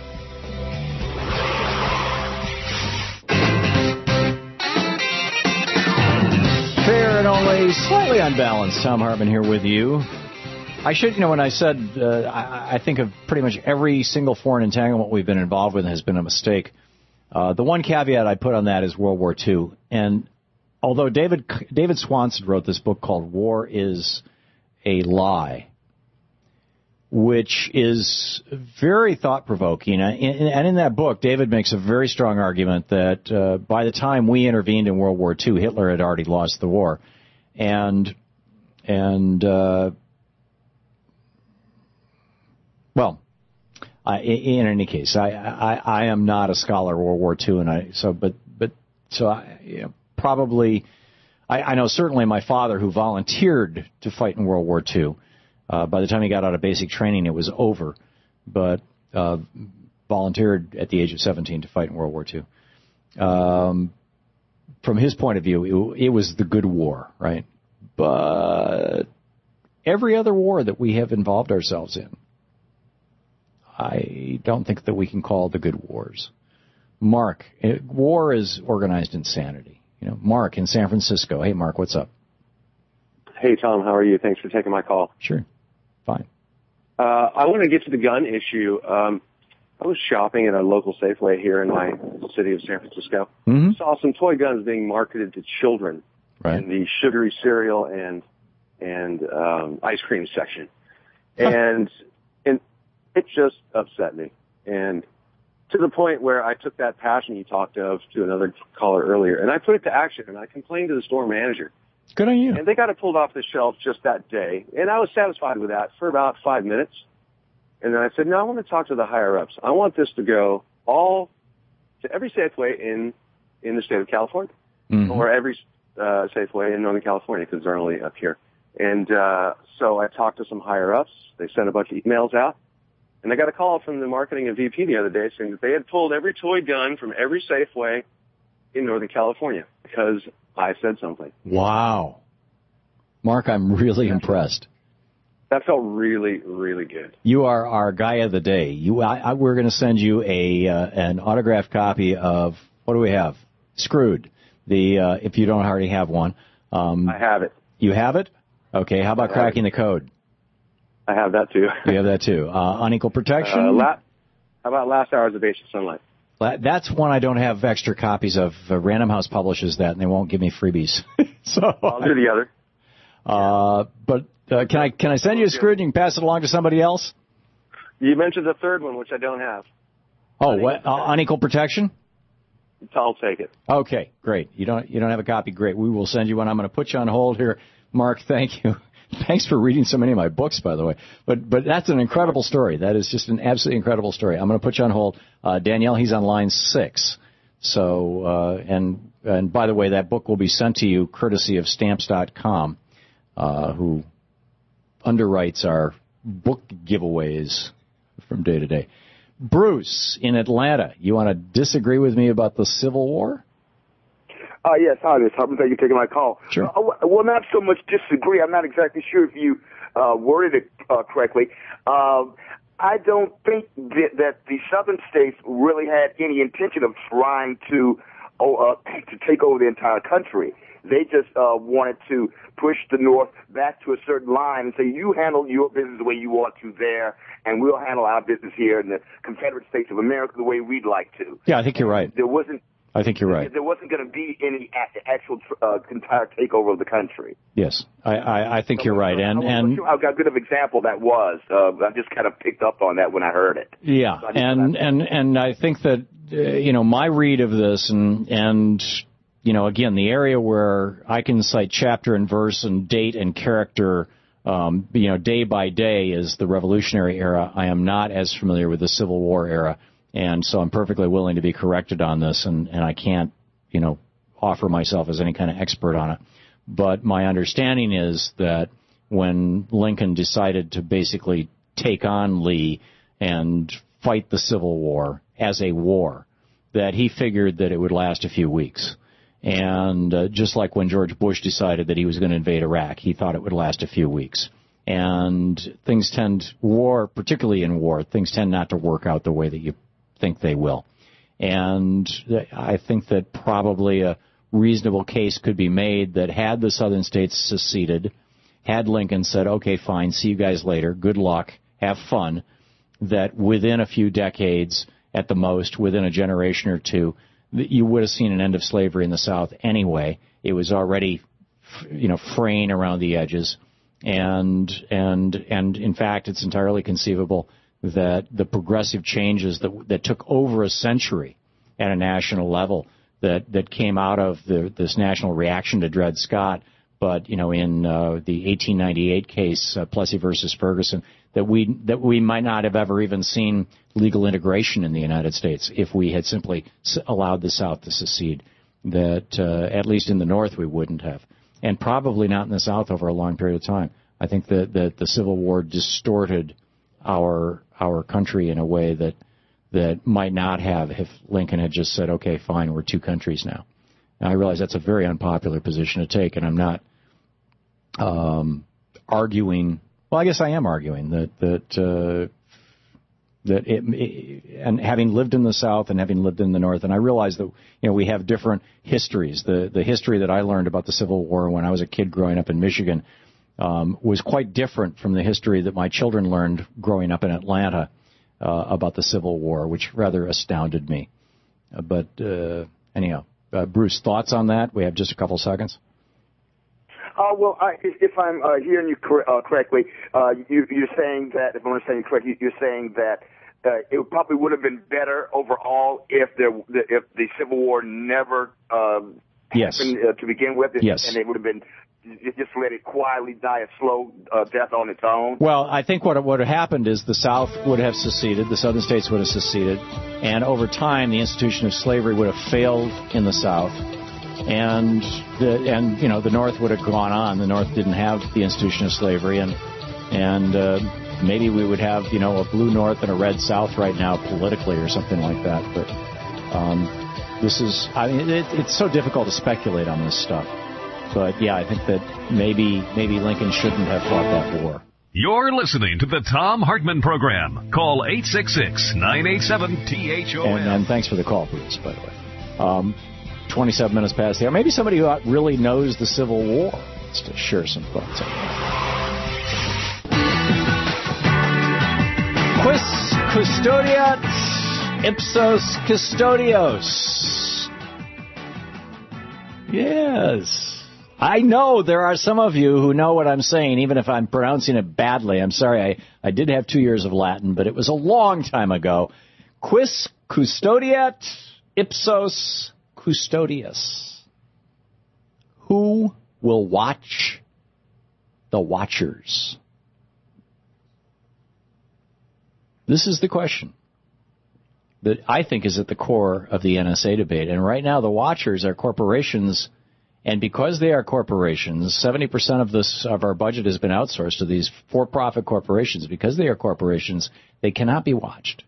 Fair and always slightly unbalanced. Thom Hartmann here with you. I should, you know, when I said uh, I, I think of pretty much every single foreign entanglement we've been involved with has been a mistake. Uh, the one caveat I put on that is World War Two. And although David David Swanson wrote this book called War is a Lie, which is very thought-provoking. And in that book, David makes a very strong argument that uh, by the time we intervened in World War Two, Hitler had already lost the war. And, and uh, well, I, in any case, I, I, I am not a scholar of World War Two, and I so but but so I you know, probably I, I know certainly my father, who volunteered to fight in World War Two. Uh, by the time he got out of basic training, it was over, but uh, volunteered at the age of seventeen to fight in World War Two. Um, from his point of view, it, it was the good war, right? But every other war that we have involved ourselves in, I don't think that we can call the good wars. Mark, it, war is organized insanity. You know, Mark in San Francisco. Hey, Mark, what's up? Hey, Tom, how are you? Thanks for taking my call. Sure. Fine. Uh, I want to get to the gun issue. Um, I was shopping at a local Safeway here in my city of San Francisco. Mm-hmm. Saw some toy guns being marketed to children right. in the sugary cereal and and um, ice cream section, huh. and and it just upset me. And to the point where I took that passion you talked of to another caller earlier, and I put it to action, and I complained to the store manager. Good on you. And they got it pulled off the shelf just that day, and I was satisfied with that for about five minutes. And then I said, no, I want to talk to the higher-ups. I want this to go all to every Safeway in, in the state of California, mm-hmm. or every uh, Safeway in Northern California, because they're only up here. And uh, so I talked to some higher-ups. They sent a bunch of emails out. And I got a call from the marketing and V P the other day saying that they had pulled every toy gun from every Safeway in Northern California because I said something. Wow. Mark, I'm really yeah. impressed. That felt really, really good. You are our guy of the day. You, I, I, we're going to send you a uh, an autographed copy of, what do we have? Screwed. The uh, if you don't already have one. Um, I have it. You have it? Okay, how about cracking it. the code? I have that, too. You have that, too. Uh, unequal protection? Uh, la- how about Last Hours of Basic Sunlight? That's one I don't have extra copies of. Uh, Random House publishes that, and they won't give me freebies. so I'll do the other. Uh, but uh, can I can I send you a Screwed and you can pass it along to somebody else? You mentioned the third one, which I don't have. Oh, what? Uh, unequal protection? I'll take it. Okay, great. You don't you don't have a copy? Great. We will send you one. I'm going to put you on hold here. Mark, thank you. Thanks for reading so many of my books, by the way. But but that's an incredible story. That is just an absolutely incredible story. I'm going to put you on hold. Uh, Danielle, he's on line six. So, uh, and and by the way, that book will be sent to you courtesy of Stamps dot com, uh, who underwrites our book giveaways from day to day. Bruce in Atlanta, you want to disagree with me about the Civil War? Uh, yes, hi, this Hartman. Thank you for taking my call. Sure. Uh, well, not so much disagree. I'm not exactly sure if you uh, worded it uh, correctly. Uh, I don't think that, that the southern states really had any intention of trying to oh, uh, to take over the entire country. They just uh, wanted to push the North back to a certain line and say, you handle your business the way you want to there, and we'll handle our business here in the Confederate States of America the way we'd like to. Yeah, I think you're right. There wasn't. I think you're right. There wasn't going to be any actual uh, entire takeover of the country. Yes, I, I, I think so, you're right. So and I and sure how good of an example that was. Uh, I just kind of picked up on that when I heard it. Yeah, so and, and, and I think that, uh, you know, my read of this and, and, you know, again, the area where I can cite chapter and verse and date and character, um, you know, day by day is the Revolutionary era. I am not as familiar with the Civil War era. And so I'm perfectly willing to be corrected on this, and, and I can't, you know, offer myself as any kind of expert on it. But my understanding is that when Lincoln decided to basically take on Lee and fight the Civil War as a war, that he figured that it would last a few weeks. And uh, just like when George Bush decided that he was going to invade Iraq, he thought it would last a few weeks. And things tend, war, particularly in war, things tend not to work out the way that you think they will. And I think that probably a reasonable case could be made that had the southern states seceded, had Lincoln said, okay, fine, see you guys later, good luck, have fun, that within a few decades, at the most, within a generation or two, you would have seen an end of slavery in the South anyway. It was already, you know, fraying around the edges. And, and, and in fact, it's entirely conceivable that the progressive changes that that took over a century at a national level that that came out of the, this national reaction to Dred Scott, but you know in uh, the eighteen ninety-eight case uh, Plessy versus Ferguson, that we that we might not have ever even seen legal integration in the United States if we had simply allowed the South to secede. That uh, at least in the North we wouldn't have, and probably not in the South over a long period of time. I think that that the Civil War distorted our our country in a way that that might not have if Lincoln had just said, okay, fine, we're two countries now. And I realize that's a very unpopular position to take, and I'm not um, arguing. Well, I guess I am arguing that that uh, that it, it, and having lived in the South and having lived in the North, and I realize that you know we have different histories. The the history that I learned about the Civil War when I was a kid growing up in Michigan Um, was quite different from the history that my children learned growing up in Atlanta uh, about the Civil War, which rather astounded me. Uh, but uh, anyhow, uh, Bruce, thoughts on that? We have just a couple seconds. Uh, well, I, if I'm uh, hearing you cor- uh, correctly, uh, you, you're saying that, if I'm understanding correctly, you're saying that uh, it probably would have been better overall if there if the Civil War never um, yes. happened uh, to begin with, yes. and it would have been just let it quietly die a slow uh, death on its own. Well, I think what what happened is the South would have seceded, the Southern states would have seceded, and over time the institution of slavery would have failed in the South, and the and you know the North would have gone on. The North didn't have the institution of slavery, and and uh, maybe we would have you know a blue North and a red South right now politically or something like that. But um, this is I mean it, it's so difficult to speculate on this stuff. But, yeah, I think that maybe maybe Lincoln shouldn't have fought that war. You're listening to the Thom Hartmann Program. Call eight six six, nine eight seven, T H O M. And, and thanks for the call, Bruce, by the way. Um, twenty-seven minutes past the hour. Maybe somebody who really knows the Civil War wants to share some thoughts. Quis custodiat ipsos custodios. Yes. I know there are some of you who know what I'm saying, even if I'm pronouncing it badly. I'm sorry, I, I did have two years of Latin, but it was a long time ago. Quis custodiat ipsos custodius. Who will watch the watchers? This is the question that I think is at the core of the N S A debate. And right now the watchers are corporations. And because they are corporations, seventy percent of this of our budget has been outsourced to these for-profit corporations. Because they are corporations, they cannot be watched.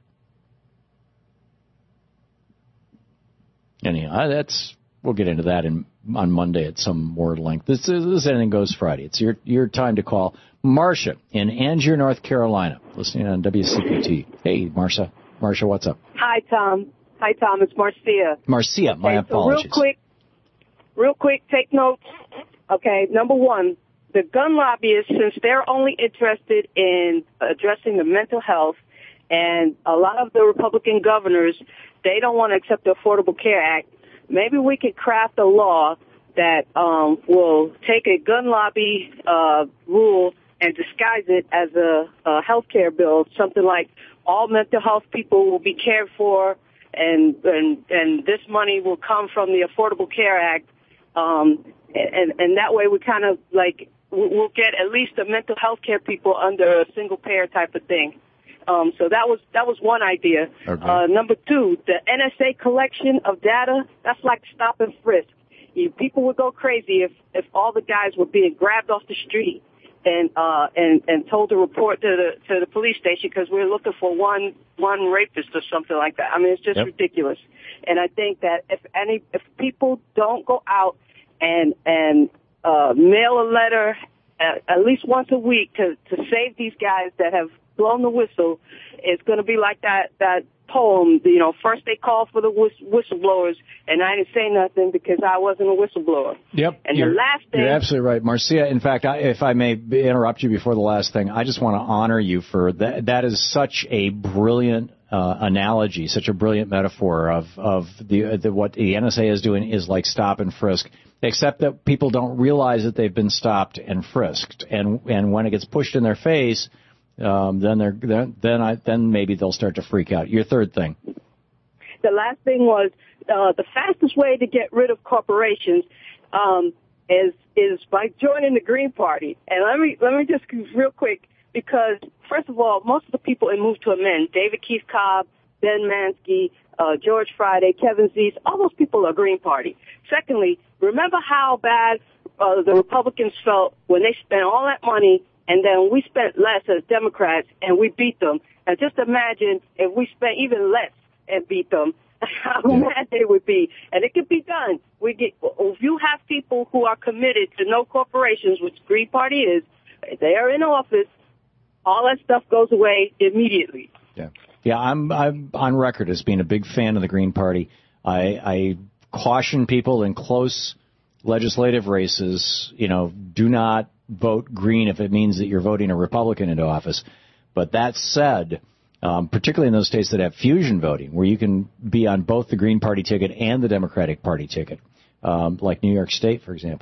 Anyhow, that's we'll get into that in, on Monday at some more length. This is, this is Anything Goes Friday. It's your your time to call. Marcia in Angier, North Carolina, listening on W C P T. Hey, Marcia. Marcia, what's up? Hi, Tom. Hi, Tom. It's Marcia. Marcia, my okay, apologies. So real quick. Real quick, take notes. Okay, number one, the gun lobbyists, since they're only interested in addressing the mental health, and a lot of the Republican governors, they don't want to accept the Affordable Care Act, maybe we could craft a law that um, will take a gun lobby uh, rule and disguise it as a, a health care bill, something like all mental health people will be cared for, and and, and this money will come from the Affordable Care Act. Um, and, and that way we kind of like, we'll get at least the mental health care people under a single payer type of thing. Um, so that was, that was one idea. Okay. Uh, number two, the N S A collection of data, that's like stop and frisk. You, people would go crazy if, if all the guys were being grabbed off the street and, uh, and, and told to report to the, to the police station because we're looking for one, one rapist or something like that. I mean, it's just yep. ridiculous. And I think that if any, if people don't go out and, and, uh, mail a letter at, at least once a week to, to save these guys that have blown the whistle, it's going to be like that, that poem, you know, first they called for the whist- whistleblowers and I didn't say nothing because I wasn't a whistleblower. Yep. And you're, the last thing. You're absolutely right. Marcia, in fact, I, if I may interrupt you before the last thing, I just want to honor you for that. That is such a brilliant uh, analogy, such a brilliant metaphor of, of the, the what the N S A is doing is like stop and frisk, except that people don't realize that they've been stopped and frisked. And, and when it gets pushed in their face, Um, then they're then then, I, then maybe they'll start to freak out. Your third thing. The last thing was uh, the fastest way to get rid of corporations um, is is by joining the Green Party. And let me let me just real quick because first of all, most of the people in Move to Amend, David Keith Cobb, Ben Mansky, uh, George Friday, Kevin Zeese, all those people are Green Party. Secondly, remember how bad uh, the Republicans felt when they spent all that money. And then we spent less as Democrats, and we beat them. And just imagine if we spent even less and beat them, how yeah. mad they would be. And it could be done. We get if you have people who are committed to no corporations, which Green Party is, they are in office, all that stuff goes away immediately. Yeah, yeah. I'm I'm on record as being a big fan of the Green Party. I, I caution people in close legislative races, you know, do not vote green if it means that you're voting a Republican into office. But that said, um, particularly in those states that have fusion voting, where you can be on both the Green Party ticket and the Democratic Party ticket, um, like New York State, for example,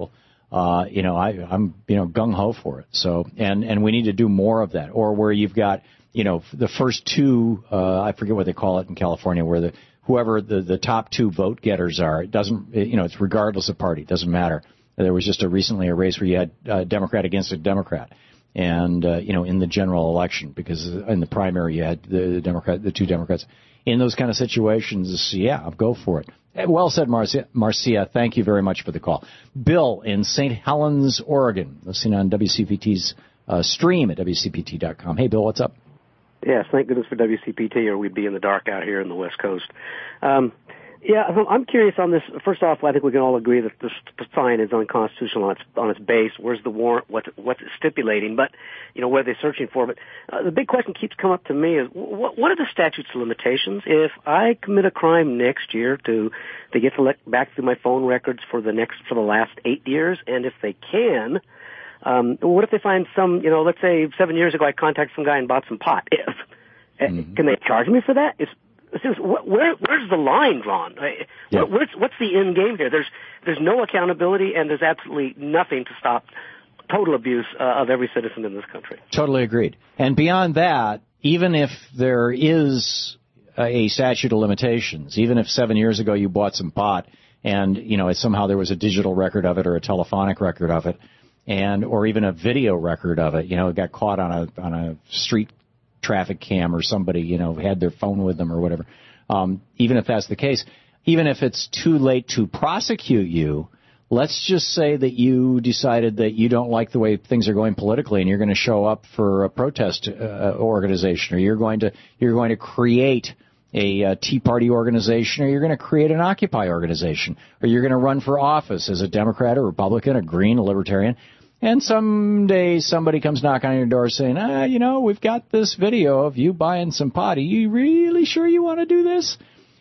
uh, you know, I, I'm, you know, gung-ho for it. So, and, and we need to do more of that. Or where you've got, you know, the first two, uh, I forget what they call it in California, where the, whoever the, the top two vote getters are, it doesn't, you know, it's regardless of party, it doesn't matter. There was just a recently a race where you had a Democrat against a Democrat. And, uh, you know, in the general election, because in the primary you had the Democrat, the two Democrats. In those kind of situations, yeah, I'll go for it. Well said, Marcia. Marcia, thank you very much for the call. Bill in Saint Helens, Oregon, listening on W C P T's uh, stream at W C P T dot com. Hey, Bill, what's up? Yes, thank goodness for W C P T, or we'd be in the dark out here in the West Coast. Um, yeah, I'm curious on this. First off, I think we can all agree that the, the sign is unconstitutional on its, on its base. Where's the warrant? What, what's it stipulating? But, you know, what are they searching for? But uh, the big question keeps coming up to me is, what, what are the statutes of limitations? If I commit a crime next year, to they get to look back through my phone records for the next, for the last eight years? And if they can, um, what if they find some, you know, let's say seven years ago I contacted some guy and bought some pot. If, mm-hmm. Can they charge me for that? It's, Where, where's the line drawn? Yeah. Where's, what's the end game here? There's there's no accountability, and there's absolutely nothing to stop total abuse uh, of every citizen in this country. Totally agreed. And beyond that, even if there is a statute of limitations, even if seven years ago you bought some pot, and you know somehow there was a digital record of it or a telephonic record of it, and or even a video record of it, you know, it got caught on a on a street traffic cam, or somebody, you know, had their phone with them or whatever. Um, even if that's the case, even if it's too late to prosecute you, let's just say that you decided that you don't like the way things are going politically, and you're going to show up for a protest uh, organization, or you're going to you're going to create a uh, Tea Party organization, or you're going to create an Occupy organization, or you're going to run for office as a Democrat, a Republican, a Green, a Libertarian. And someday somebody comes knocking on your door saying, ah, you know, we've got this video of you buying some pot. Are you really sure you want to do this?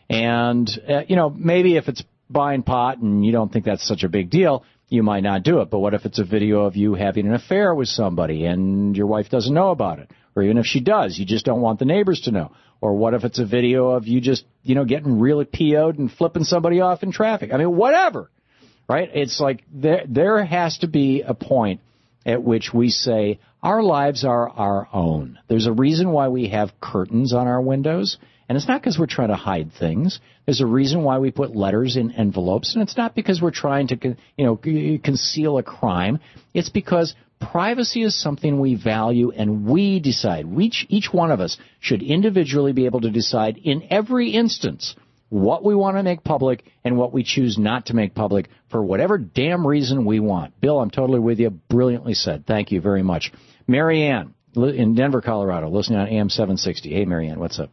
And, uh, you know, maybe if it's buying pot and you don't think that's such a big deal, you might not do it. But what if it's a video of you having an affair with somebody and your wife doesn't know about it? Or even if she does, you just don't want the neighbors to know. Or what if it's a video of you just, you know, getting really P O'd and flipping somebody off in traffic? I mean, whatever. Right? It's like there there has to be a point at which we say our lives are our own. There's a reason why we have curtains on our windows, and it's not because we're trying to hide things. There's a reason why we put letters in envelopes, and it's not because we're trying to, you know, conceal a crime. It's because privacy is something we value, and we decide. We, each, each one of us should individually be able to decide in every instance what we want to make public and what we choose not to make public for whatever damn reason we want. Bill, I'm totally with you. Brilliantly said. Thank you very much. Mary Ann in Denver, Colorado, listening on A M seven sixty. Hey, Mary Ann, what's up?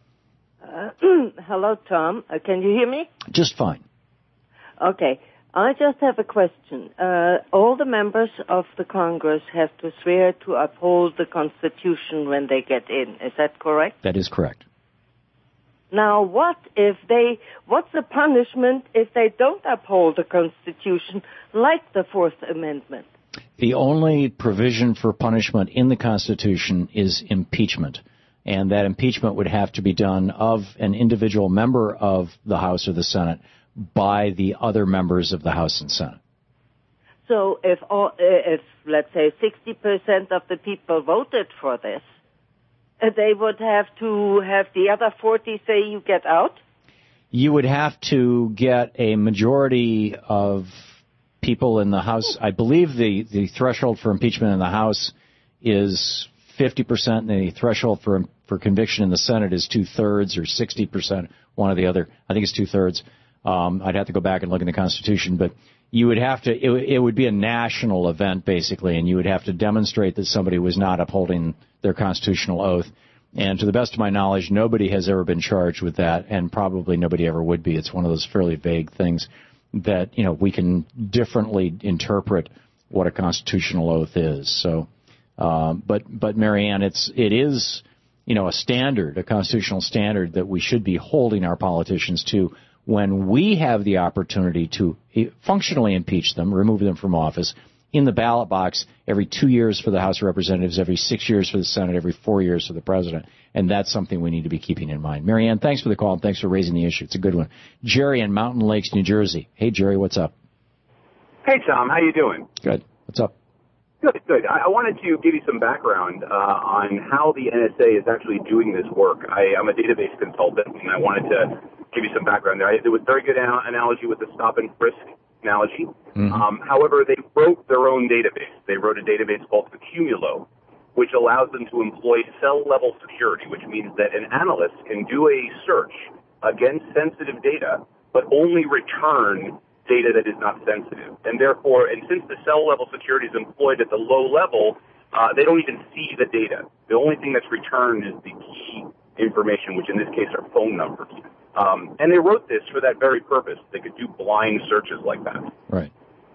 Uh, hello, Tom. Uh, can you hear me? Just fine. Okay. I just have a question. Uh, all the members of the Congress have to swear to uphold the Constitution when they get in. Is that correct? That is correct. Now, what if they, what's the punishment if they don't uphold the Constitution, like the Fourth Amendment? The only provision for punishment in the Constitution is impeachment. And that impeachment would have to be done of an individual member of the House or the Senate by the other members of the House and Senate. So if, all, if let's say, sixty percent of the people voted for this, they would have to have the other forty say you get out? You would have to get a majority of people in the House. I believe the, the threshold for impeachment in the House is fifty percent, and the threshold for for conviction in the Senate is two-thirds or sixty percent, one or the other. I think it's two-thirds. Um, I'd have to go back and look in the Constitution, but you would have to, it, it would be a national event, basically, and you would have to demonstrate that somebody was not upholding their constitutional oath. And to the best of my knowledge, nobody has ever been charged with that, and probably nobody ever would be. It's one of those fairly vague things that, you know, we can differently interpret what a constitutional oath is. So, um, but, but Mary Ann, it's, it is, you know, a standard, a constitutional standard that we should be holding our politicians to when we have the opportunity to functionally impeach them, remove them from office, in the ballot box every two years for the House of Representatives, every six years for the Senate, every four years for the President. And that's something we need to be keeping in mind. Mary Ann, thanks for the call, and thanks for raising the issue. It's a good one. Jerry in Mountain Lakes, New Jersey. Hey, Jerry, what's up? Hey, Tom. How you doing? Good. What's up? Good, good. I, I wanted to give you some background uh, on how the N S A is actually doing this work. I, I'm a database consultant, and I wanted to give you some background there. I, there was a very good an- analogy with the stop and frisk analogy. Mm-hmm. Um, however, they wrote their own database. They wrote a database called Accumulo, which allows them to employ cell-level security, which means that an analyst can do a search against sensitive data, but only return data that is not sensitive. And therefore, and since the cell-level security is employed at the low level, uh, they don't even see the data. The only thing that's returned is the key information, which in this case are phone numbers. Um, and they wrote this for that very purpose. They could do blind searches like that. Right.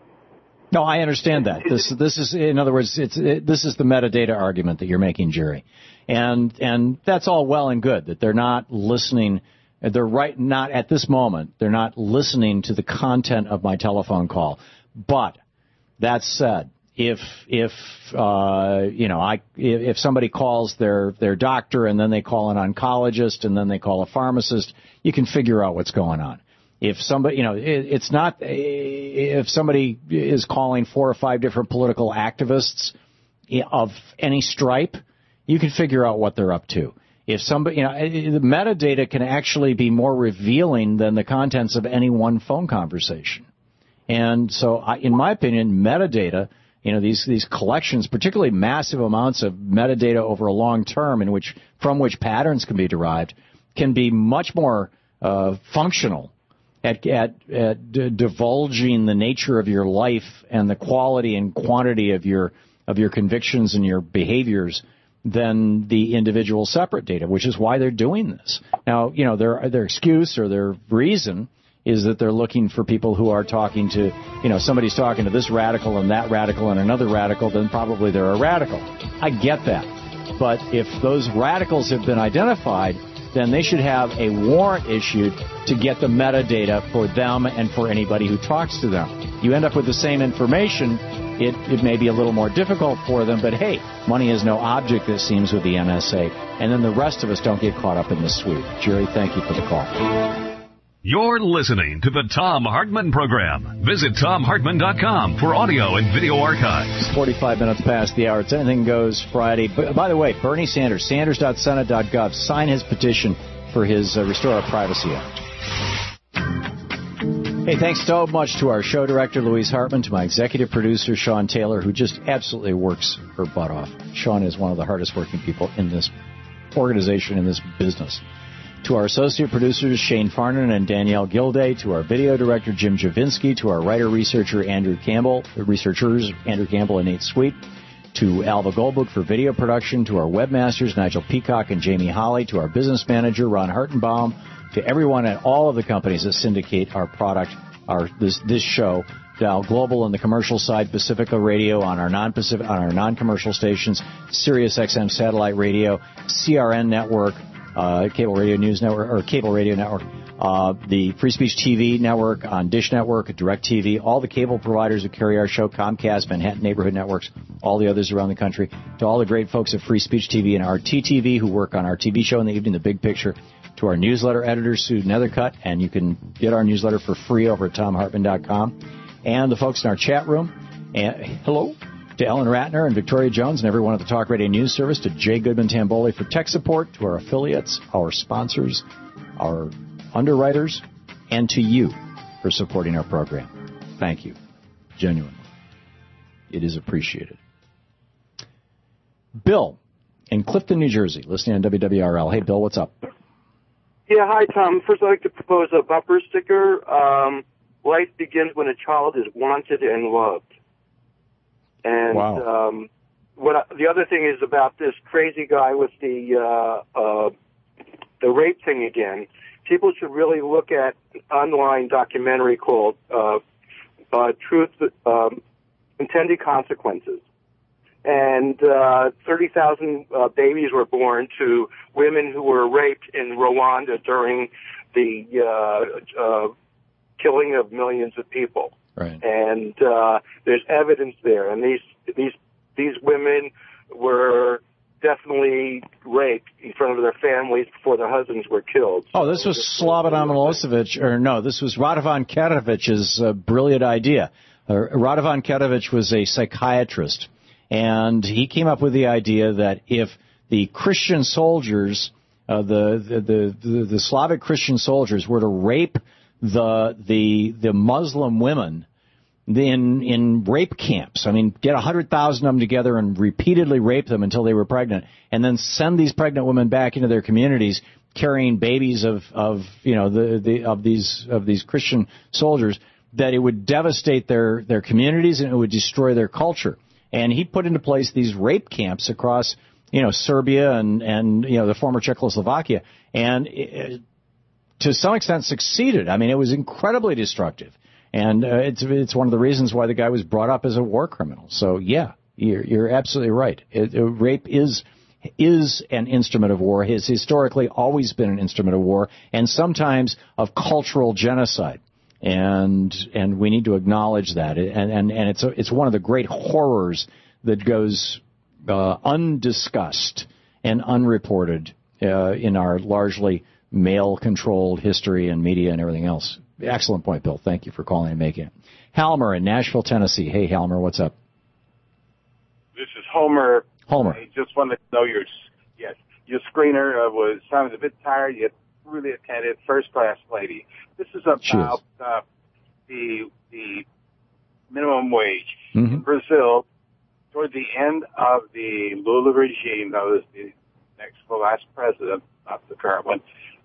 No, I understand that. This, this is, in other words, it's, it, this is the metadata argument that you're making, Jerry. And, and that's all well and good, that they're not listening. They're right, not at this moment, they're not listening to the content of my telephone call. But that said, if, if, uh, you know, I, if somebody calls their, their doctor and then they call an oncologist and then they call a pharmacist, you can figure out what's going on. If somebody, you know, it, it's not, if somebody is calling four or five different political activists of any stripe, you can figure out what they're up to. If somebody, you know, the metadata can actually be more revealing than the contents of any one phone conversation. And so, I, in my opinion, metadata, you know, these, these collections, particularly massive amounts of metadata over a long term in which, from which patterns can be derived, can be much more, uh, functional at, at, at d- divulging the nature of your life and the quality and quantity of your, of your convictions and your behaviors than the individual separate data, which is why they're doing this. Now, you know, their their excuse or their reason is that they're looking for people who are talking to, you know, somebody's talking to this radical and that radical and another radical, then probably they're a radical. I get that. But if those radicals have been identified, then they should have a warrant issued to get the metadata for them and for anybody who talks to them. You end up with the same information. It, it may be a little more difficult for them, but hey, money is no object, it seems, with the N S A. And then the rest of us don't get caught up in the sweep. Jerry, thank you for the call. You're listening to the Thom Hartmann Program. Visit Thom Hartmann dot com for audio and video archives. It's forty-five minutes past the hour. It's Anything Goes Friday. But, by the way, Bernie Sanders, sanders dot senate dot gov, sign his petition for his uh, Restore Our Privacy Act. Hey, thanks so much to our show director, Louise Hartman, to my executive producer, Sean Taylor, who just absolutely works her butt off. Sean is one of the hardest working people in this organization, in this business. To our associate producers, Shane Farnan and Danielle Gilday, to our video director, Jim Javinsky, to our writer-researcher, Andrew Campbell, researchers, Andrew Campbell and Nate Sweet, to Alva Goldberg for video production, to our webmasters, Nigel Peacock and Jamie Holly, to our business manager, Ron Hartenbaum, to everyone at all of the companies that syndicate our product, our this this show, Dow Global on the commercial side, Pacifica Radio on our non-Pacific on our non-commercial stations, Sirius X M satellite radio, C R N network, uh, cable radio news network or cable radio network, uh, the Free Speech T V network on Dish Network, DirecTV, all the cable providers who carry our show, Comcast, Manhattan Neighborhood Networks, all the others around the country, to all the great folks at Free Speech T V and R T T V who work on our T V show in the evening, The Big Picture, to our newsletter editor, Sue Nethercutt, and you can get our newsletter for free over at Thom Hartmann dot com, and the folks in our chat room, and hello to Ellen Ratner and Victoria Jones and everyone at the Talk Radio News Service, to Jay Goodman-Tamboli for tech support, to our affiliates, our sponsors, our underwriters, and to you for supporting our program. Thank you. Genuinely. It is appreciated. Bill in Clifton, New Jersey, listening on W W R L. Hey, Bill, what's up? Yeah, hi, Tom. First, I'd like to propose a bumper sticker. Um, life begins when a child is wanted and loved. And wow. um, what I, the other thing is about this crazy guy with the uh, uh, the rape thing again. People should really look at an online documentary called uh, uh, Truth, um, Intended Consequences. And uh, thirty thousand uh, babies were born to women who were raped in Rwanda during the uh, uh, killing of millions of people. Right. And uh, there's evidence there. And these these these women were definitely raped in front of their families before their husbands were killed. Oh, this was Slobodan Milosevic, or no, this was Radovan Karadzić's uh, brilliant idea. Uh, Radovan Kerovich was a psychiatrist, and he came up with the idea that if the Christian soldiers, uh, the, the, the, the Slavic Christian soldiers were to rape the, the, the Muslim women in, in rape camps, I mean, get a hundred thousand of them together and repeatedly rape them until they were pregnant, and then send these pregnant women back into their communities carrying babies of, of, you know, the, the, of these, of these Christian soldiers, that it would devastate their, their communities and it would destroy their culture. And he put into place these rape camps across, you know, Serbia and, and, you know, the former Czechoslovakia, and it, to some extent succeeded. I mean, it was incredibly destructive. And, uh, it's, it's one of the reasons why the guy was brought up as a war criminal. So, yeah, you're, you're absolutely right. It, it, rape is, is an instrument of war, has historically always been an instrument of war, and sometimes of cultural genocide. And and we need to acknowledge that. And and, and it's a, it's one of the great horrors that goes uh, undiscussed and unreported uh, in our largely male-controlled history and media and everything else. Excellent point, Bill. Thank you for calling and making it. Halmer in Nashville, Tennessee. Hey, Halmer, what's up? This is Homer. Homer. I just wanted to know your yes your screener uh, was sounded a bit tired yet really attentive, first class lady. This is about uh, the the minimum wage mm-hmm. in Brazil. Toward the end of the Lula regime, that was the next the last president, not the current one.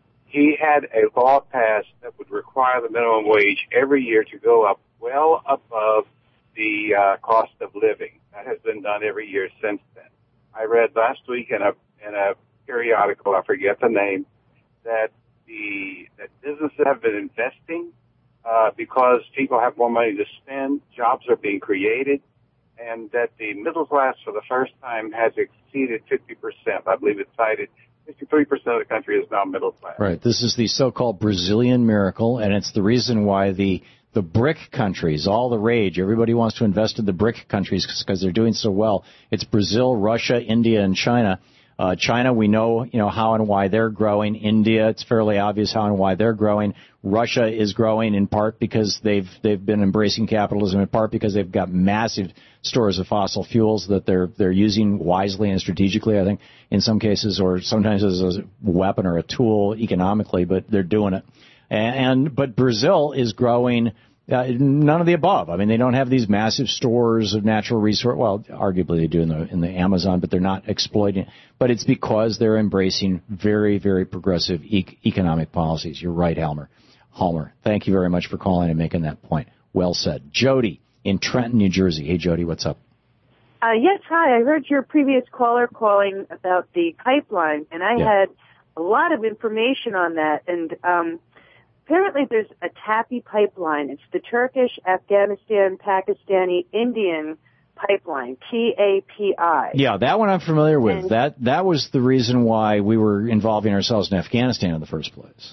He had a law passed that would require the minimum wage every year to go up well above the uh, cost of living. That has been done every year since then. I read last week in a in a periodical, I forget the name, that the that businesses have been investing uh, because people have more money to spend, jobs are being created, and that the middle class for the first time has exceeded fifty percent. I believe it's cited fifty-three percent of the country is now middle class. Right. This is the so-called Brazilian miracle, and it's the reason why the the BRIC countries, all the rage, everybody wants to invest in the BRIC countries because they're doing so well. It's Brazil, Russia, India, and China. Uh, China, we know, you know, how and why they're growing. India, it's fairly obvious how and why they're growing. Russia is growing in part because they've, they've been embracing capitalism, in part because they've got massive stores of fossil fuels that they're, they're using wisely and strategically, I think, in some cases, or sometimes as a weapon or a tool economically, but they're doing it. And, but Brazil is growing, Uh, none of the above. I mean, they don't have these massive stores of natural resource. Well, arguably they do in the in the Amazon, but they're not exploiting it. But it's because they're embracing very, very progressive e- economic policies. You're right, Halmer. Halmer, thank you very much for calling and making that point. Well said. Jody in Trenton, New Jersey. Hey, Jody, what's up? Uh, yes, hi. I heard your previous caller calling about the pipeline, and I yeah. had a lot of information on that. And um apparently there's a TAPI pipeline. It's the Turkish, Afghanistan, Pakistani, Indian pipeline, T A P I. Yeah, that one I'm familiar with. And that that was the reason why we were involving ourselves in Afghanistan in the first place.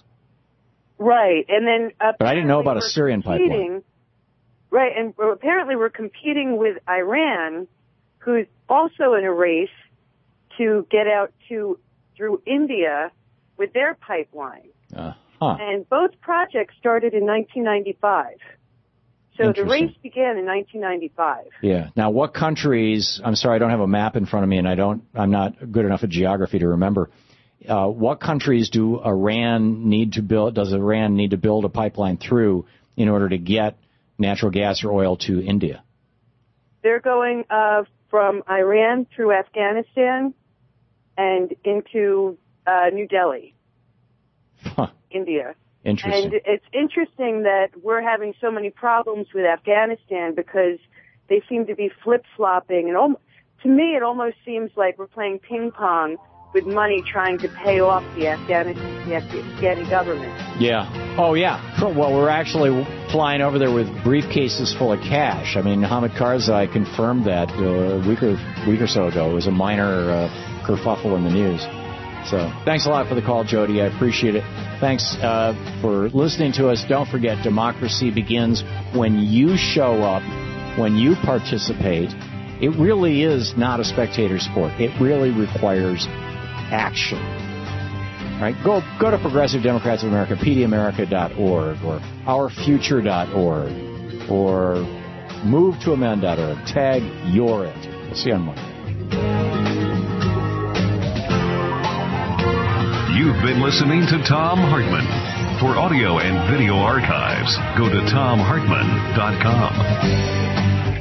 Right, and then but I didn't know about a Syrian pipeline. Right, and apparently we're competing with Iran, who's also in a race to get out to through India with their pipeline. Uh. Huh. And both projects started in nineteen ninety-five. So the race began in nineteen ninety-five. Yeah. Now, what countries, I'm sorry, I don't have a map in front of me, and I don't, I'm not good enough at geography to remember. Uh, what countries do Iran need to build, does Iran need to build a pipeline through in order to get natural gas or oil to India? They're going uh, from Iran through Afghanistan and into uh, New Delhi. Huh. India. Interesting. And it's interesting that we're having so many problems with Afghanistan because they seem to be flip-flopping. And al- to me, it almost seems like we're playing ping-pong with money trying to pay off the Afghanistan, the Afghani government. Yeah. Oh, yeah. Well, we're actually flying over there with briefcases full of cash. I mean, Hamid Karzai confirmed that uh, a week or, week or so ago. It was a minor uh, kerfuffle in the news. So thanks a lot for the call, Jody. I appreciate it. Thanks uh, for listening to us. Don't forget, democracy begins when you show up, when you participate. It really is not a spectator sport. It really requires action. All right? Go, go to Progressive Democrats of America, P D America dot org, or our future dot org, or move to amend dot org. Tag You're It. We'll see you on Monday. You've been listening to Thom Hartmann. For audio and video archives, go to thom hartmann dot com.